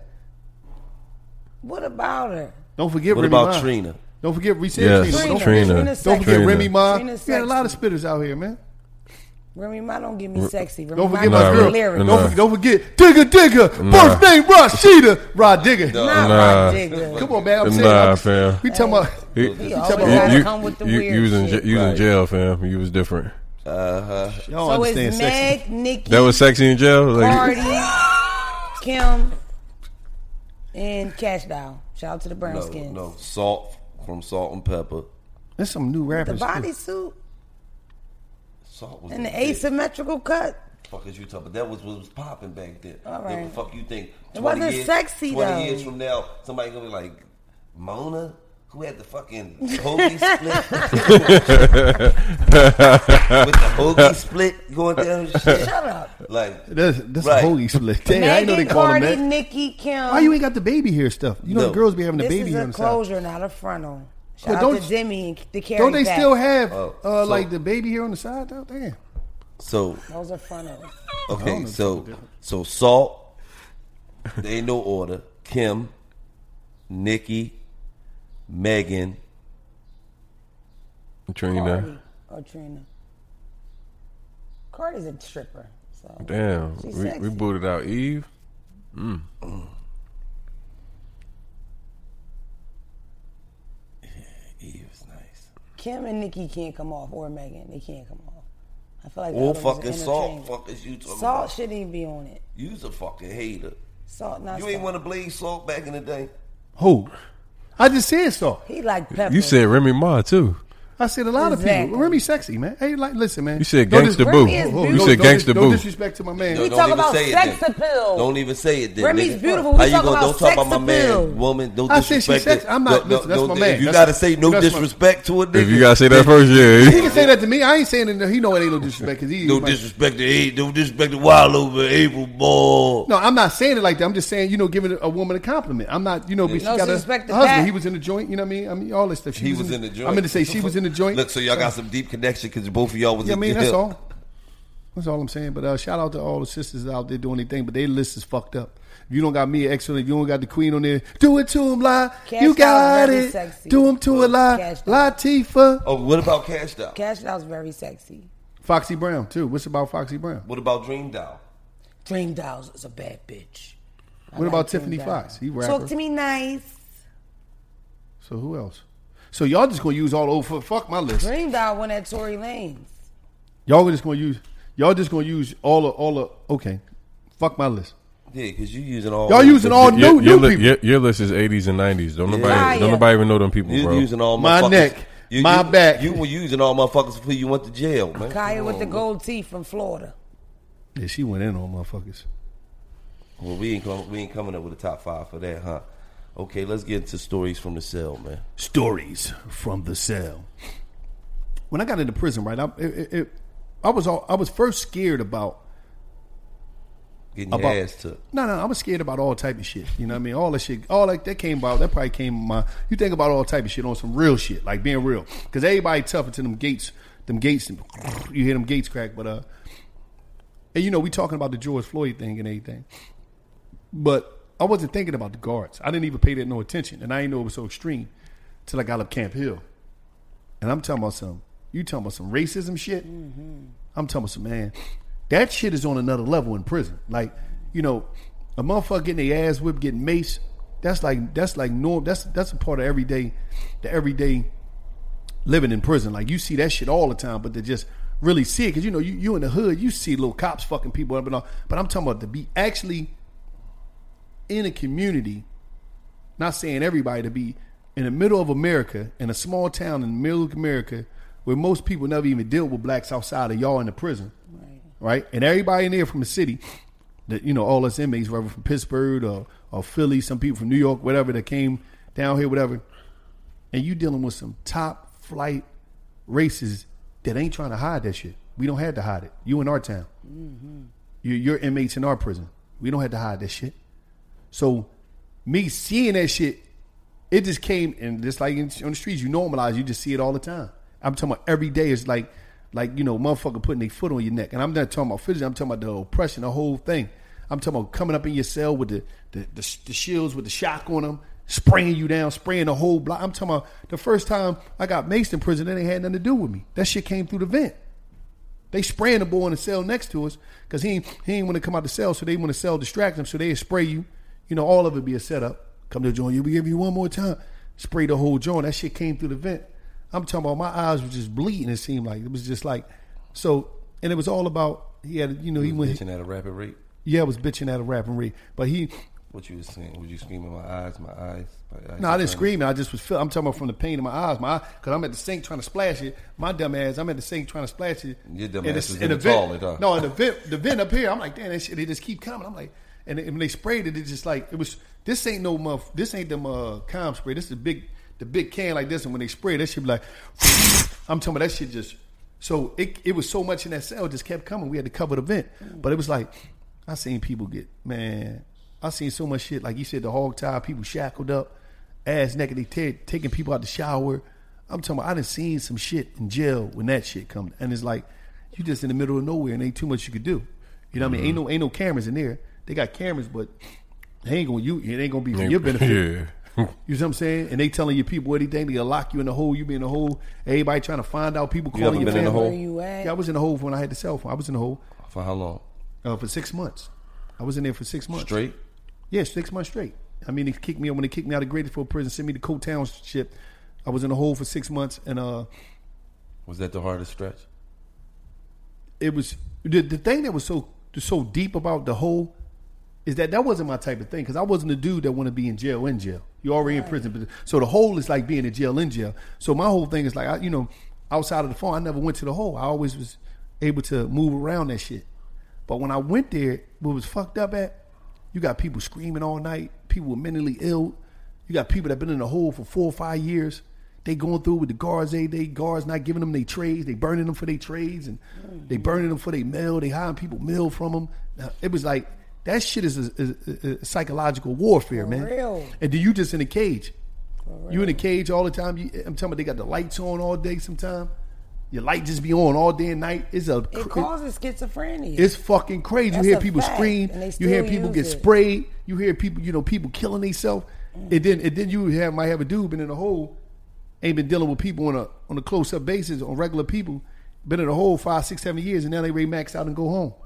What about her? Don't forget What Remy about Ma. Trina? Don't forget we said Yes, Trina. Don't, Trina. Trina don't sexy. forget Trina. Remy Ma. Trina's We had a lot of sexy. spitters out here, man. Remy Ma don't give me sexy. Remy Don't Ma forget gives my me girl. lyrics. Nah. Don't, forget, don't forget Digger Digger. Nah. First name Rashida. Rod Digger. Not Nah. Rod Digger. Come on, man. I'm saying. Nah, I'm, fam. we talking about. You, He you, always about- gotta you, come with the you, weird you was in, shit. j- you was in Right. jail, fam. You was different. Uh huh. Y'all So understand it's sexy. Meg, Nikki, That was sexy in jail. Like, Cardi, Kim, and Cash Doll. Shout out to the brown No, skins. no. Salt from Salt and Pepper. There's some new The rappers. too. bodysuit Salt was and the that big. asymmetrical cut. Fuck is you talking? But that was what was popping back then. All What right. the fuck you think? It wasn't years, sexy, Twenty though. years from now, somebody gonna be like Mona, who had the fucking hoagie split with the hoagie split going down and shit. Shut up. Like That's, that's Right. a hoagie split. Damn, I didn't know they Megan, call them Cardi, that. Nikki, Kim. Why you ain't got the baby hair stuff? You know No. the girls be having the This baby is hair a on the side. closure, not a frontal. Shout But out don't- to Demi and the Carrie Don't they Pack. still have Oh, uh, so- like the baby hair on the side though? Damn. so. Those are frontals. I Okay, don't know so if it's so Salt. There ain't no order. Kim, Nikki, Megan. Trina. Cardi or Trina. Cardi's a stripper. So Damn. she's We, sexy. we booted out Eve. Mm. Eve is nice. Kim and Nikki can't come off, or Megan. They can't come off. I feel like the Oh other ones fucking are Salt. interchangeable. Fuck is you talking Salt about? shouldn't even be on it. You's a fucking hater. Salt, not You ain't salt. want to blaze Salt back in the day. Who? I just said so. He like pepper. You said Remy Ma too. I said a lot of Exactly. people. Remy sexy, man. Hey, like, listen, man. You said Don't Gangsta dis- Boo. Remy is You beautiful. said Don't dis- Gangsta Don't Boo. disrespect to my man. We Don't talk even about say it sex then. appeal. Don't even say it then. Remy's nigga. beautiful. We How you talk gonna about don't talk sex about my man, appeal. woman? Don't I said she's disrespect sexy. it. I'm not- Don't- listen, that's don't- my If man. you That's- gotta say no that's my- disrespect to a nigga, If you gotta say that first, He yeah. can say that to me. I ain't saying it. He know it ain't no disrespect because he. no disrespect to eight, no disrespect to Wild Over April Ball. No, I'm not saying it like that. I'm just saying, you know, giving a woman a compliment. I'm not, you know, but she No got a disrespect to husband. Pat. He was in the joint. You know what I mean? I mean, all this stuff. She He was in the joint. I meant to say she was in the joint. Look, so y'all got some deep connection because both of y'all was Yeah, I in mean, the that's hip. all. That's all I'm saying. But uh, shout out to all the sisters out there doing their thing. But their list is fucked up. If you don't got me excellent, if you don't got the queen on there, do it to him, lie. Cash You Doll's got very it. sexy. Do him to a lie. Cash Doll. Latifah. Oh, what about Cash Doll? Cash Doll's very sexy. Foxy Brown, too. What's about Foxy Brown? What about Dream Doll? Dream Dolls is a bad bitch. I What like about Dream Tiffany Doll. Fox? He rapper. Talk to me nice. So who else? So y'all just gonna use all over. Fuck my list. Dream Doll went at Tory Lanez. Y'all just gonna use. Y'all just gonna use all of all of. Okay, fuck my list. Yeah, because you using all. Y'all using all Your, new your, new li- people. your, your list is eighties and nineties. Don't nobody, Fire. don't nobody even know them people, You bro. using all My motherfuckers- neck, you, my you, back. You were using all motherfuckers before you went to jail, man. Kaya Come with on, the man. gold teeth from Florida. Yeah, she went in on motherfuckers. Well, we ain't com- we ain't coming up with a top five for that, huh? Okay, let's get into stories from the cell, man. Stories from the cell. When I got into prison, right, I, it, it, it, I was all, I was first scared about Getting your about ass took. no, no, I was scared about all type of shit. You know what I mean? All that shit, all that that came about. That probably came my. You think about all type of shit on some real shit, like being real, because everybody tough into them gates, them gates. You hear them gates crack, but uh, and you know we talking about the George Floyd thing and everything, but I wasn't thinking about the guards. I didn't even pay that no attention, and I didn't know it was so extreme till I got up Camp Hill. And I'm talking about some, you talking about some racism shit? Mm-hmm. I'm talking about some, man, that shit is on another level in prison. Like, you know, a motherfucker getting their ass whipped, getting maced, that's like, that's like norm, that's that's a part of everyday, the everyday living in prison. Like, you see that shit all the time, but to just really see it, because, you know, you, you in the hood, you see little cops fucking people up and all, but I'm talking about to be actually in a community, not saying everybody, to be in the middle of America, in a small town in the middle of America, where most people never even deal with blacks outside of y'all in the prison, right? right? And everybody in there from the city, that, you know, all us inmates, whether from Pittsburgh or, or Philly, some people from New York, whatever, that came down here, whatever, and you dealing with some top flight racists that ain't trying to hide that shit. We don't have to hide it. You in our town. Mm-hmm. You, you're inmates in our prison. We don't have to hide that shit. So me seeing that shit, it just came, and just like in, on the streets, you normalize, you just see it all the time. I'm talking about every day. It's like, like you know, motherfucker putting their foot on your neck. And I'm not talking about physical. I'm talking about the oppression, the whole thing. I'm talking about coming up in your cell with the the, the, the shields with the shock on them, spraying you down, spraying the whole block. I'm talking about the first time I got maced in prison, they ain't had nothing to do with me. That shit came through the vent. They spraying the boy in the cell next to us because he ain't, he ain't want to come out the cell, so they want to cell distract him, so they spray you. You know, all of it be a setup. Come to the joint, we give you one more time. Spray the whole joint. That shit came through the vent. I'm talking about my eyes were just bleeding, it seemed like. It was just like, so, and it was all about, he had, you know, he, he was went. bitching at a rapid rate? Yeah, I was bitching at a rapid rate. But he. What you was saying? Was you screaming, my eyes, my eyes? My eyes no, I didn't scream. I just was feel, I'm talking about from the pain in my eyes. My eye, because I'm at the sink trying to splash it. My dumb ass, I'm at the sink trying to splash it. Your dumb and ass was in in the the vent. toilet, huh? No, in the vent, the vent up here, I'm like, damn, that shit, they just keep coming. I'm like, and when they sprayed it, it just like, it was, this ain't no, muff, this ain't them uh, calm spray. This is the big, the big can like this, and when they spray it, that shit be like, I'm talking about that shit just, so it it was so much in that cell, it just kept coming. We had to cover the vent. But it was like, I seen people get, man, I seen so much shit. Like you said, the hog tie, people shackled up, ass naked, they t- taking people out the shower. I'm talking about, I done seen some shit in jail when that shit come. And it's like, you just in the middle of nowhere and ain't too much you could do. You know what mm-hmm. I mean? Ain't no ain't no cameras in there. They got cameras, but they ain't gonna you it ain't gonna be for your benefit. Yeah. You see what I'm saying? And they telling your people anything, they'll lock you in the hole, you be in the hole. Everybody trying to find out, people calling you your family. Where you at? Yeah, I was in the hole when I had the cell phone. I was in the hole. For how long? Uh, for six months. I was in there for six months. Straight? Yeah, six months straight. I mean, they kicked me out when they kicked me out of Grateful prison, sent me to Coat Township. I was in the hole for six months, and uh, was that the hardest stretch? It was the the thing that was so so deep about the hole is that that wasn't my type of thing, because I wasn't a dude that want to be in jail in jail. You're already right. in prison, so the hole is like being in jail in jail. So my whole thing is like, I, you know, outside of the phone, I never went to the hole. I always was able to move around that shit. But when I went there, what was fucked up at, you got people screaming all night, people were mentally ill. You got people that been in the hole for four or five years. They going through with the guards, they they guards not giving them their trades. They burning them for their trades, and mm-hmm. they burning them for their mail. They hiring people mail from them. Now, it was like, that shit is a, a, a psychological warfare, for man. Real. And then you just in a cage. You in a cage all the time. You, I'm talking about they got the lights on all day sometimes. Your light just be on all day and night. It's a it causes schizophrenia. It's fucking crazy. That's you hear people fact. scream. You hear people get it. sprayed. You hear people, you know, people killing themselves. Mm. And then and then you have might have a dude been in a hole, ain't been dealing with people on a on a close up basis, on regular people, been in a hole five, six, seven years, and now they ready max out and go home.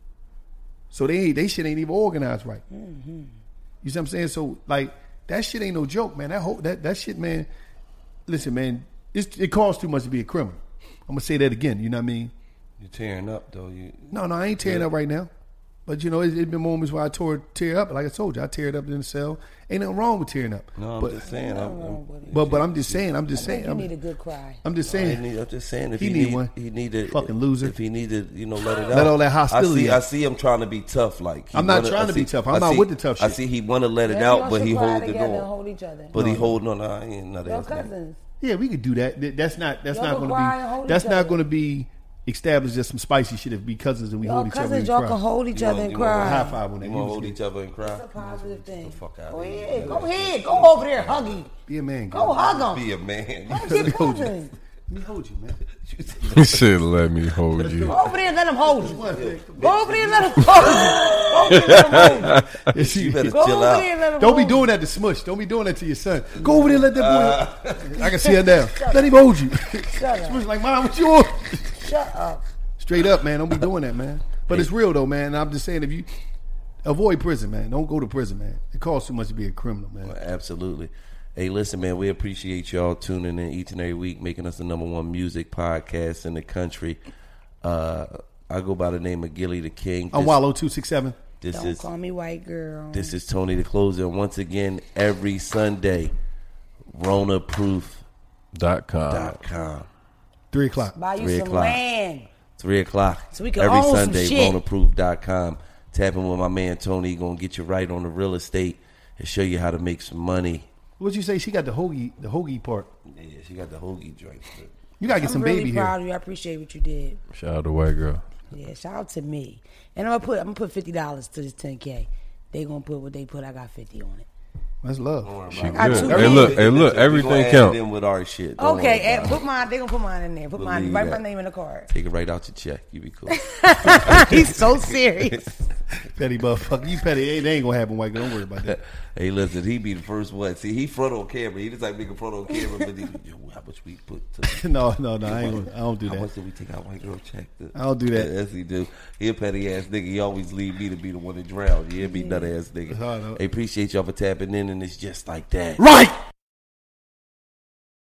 So they ain't, they shit ain't even organized right. Mm-hmm. You see what I'm saying? So like that shit ain't no joke, man. That whole that that shit, man. Listen, man, it's, it costs too much to be a criminal. I'm gonna say that again. You know what I mean? You're tearing up though. You no, no, I ain't tearing yeah. up right now. But you know, it's, it's been moments where I tore tear up. Like I told you, I tear it up in the cell. Ain't nothing wrong with tearing up. No, I'm but, just saying. I'm, I'm, but but I'm just saying. I'm just saying. You I'm, need a good cry. I'm just saying. No, need, I'm just saying. If he, he need, need one, he needed fucking loser. If he needed, you know, let it out. Let all that hostility. I see. I see him trying to be tough. Like I'm not wanna, trying I to see, be tough. I'm I not see, with the tough shit. I see he want to let it Maybe out, but he hold holding on. Hold each other. But no, he holding on. I ain't none of Your that. cousins. Yeah, we could do that. That's not. That's y'all not going to be. That's not going to be established as some spicy shit. If we cousins and we y'all hold each other and y'all cry. can hold each you other want, and you cry. Want, high five when they hold each other and cry. That's a positive thing. Get the fuck out Go of ahead. here. Go ahead. Go over there, hug him. Be a man. Go hug him. Be a man. Hug your cousin. Let me hold you, man. He said, "Let me hold you." Go over there and let him hold you. Go over there and let him hold you. Go over there and let him hold you. You better Go chill over out. there and let him Don't hold be you. doing that to Smush. Don't be doing that to your son. Go over there and let that boy. Uh, I can see her now. Let him hold you. Shut up. Smush like, Mom, what you want? Shut up. Straight up, man. Don't be doing that, man. But it's real though, man. I'm just saying, if you avoid prison, man, don't go to prison, man. It costs too much to be a criminal, man. Well, absolutely. Hey, listen, man, we appreciate y'all tuning in each and every week, making us the number one music podcast in the country. Uh, I go by the name of Gilly the King. I'm This- Wallow two six seven. This Don't is call me white girl. this is Tony the Closer, and once again, every Sunday, Rona Proof Dot com. dot com. Three o'clock. Buy you Three some o'clock. land. Three o'clock. So we can every own some Sunday, shit. Rona Proof dot com. Tapping with my man Tony, gonna get you right on the real estate and show you how to make some money. What'd you say? She got the hoagie, the hoagie part. Yeah, she got the hoagie joint. You gotta get I'm some really baby proud here. of you. I appreciate what you did. Shout out to white girl. Yeah, shout out to me. And I'm gonna put I'm gonna put fifty dollars to this ten K. They gonna put what they put. I got fifty on it. That's love. She I got good. two Hey, look, hey, look, We gonna everything add count. them with our shit. Don't Okay, worry and about put it. mine. They gonna put mine in there. Put mine. Believe Write that. my name in the card. Take it right out your check. You be cool. He's so serious. Petty motherfucker. You petty. It ain't gonna happen, white girl. Don't worry about that. Hey, listen, he be the first one. See, he front on camera. He just like nigga front on camera, but he, yo, how much we put to No, no, no. I ain't gonna, I don't do How that. much did we take out white girl check? To, I don't do that. Yes, he do. He a petty ass nigga. He always leave me to be the one that drown. You hear me, nut ass nigga. I know. Hey, appreciate y'all for tapping in, and it's just like that. Right.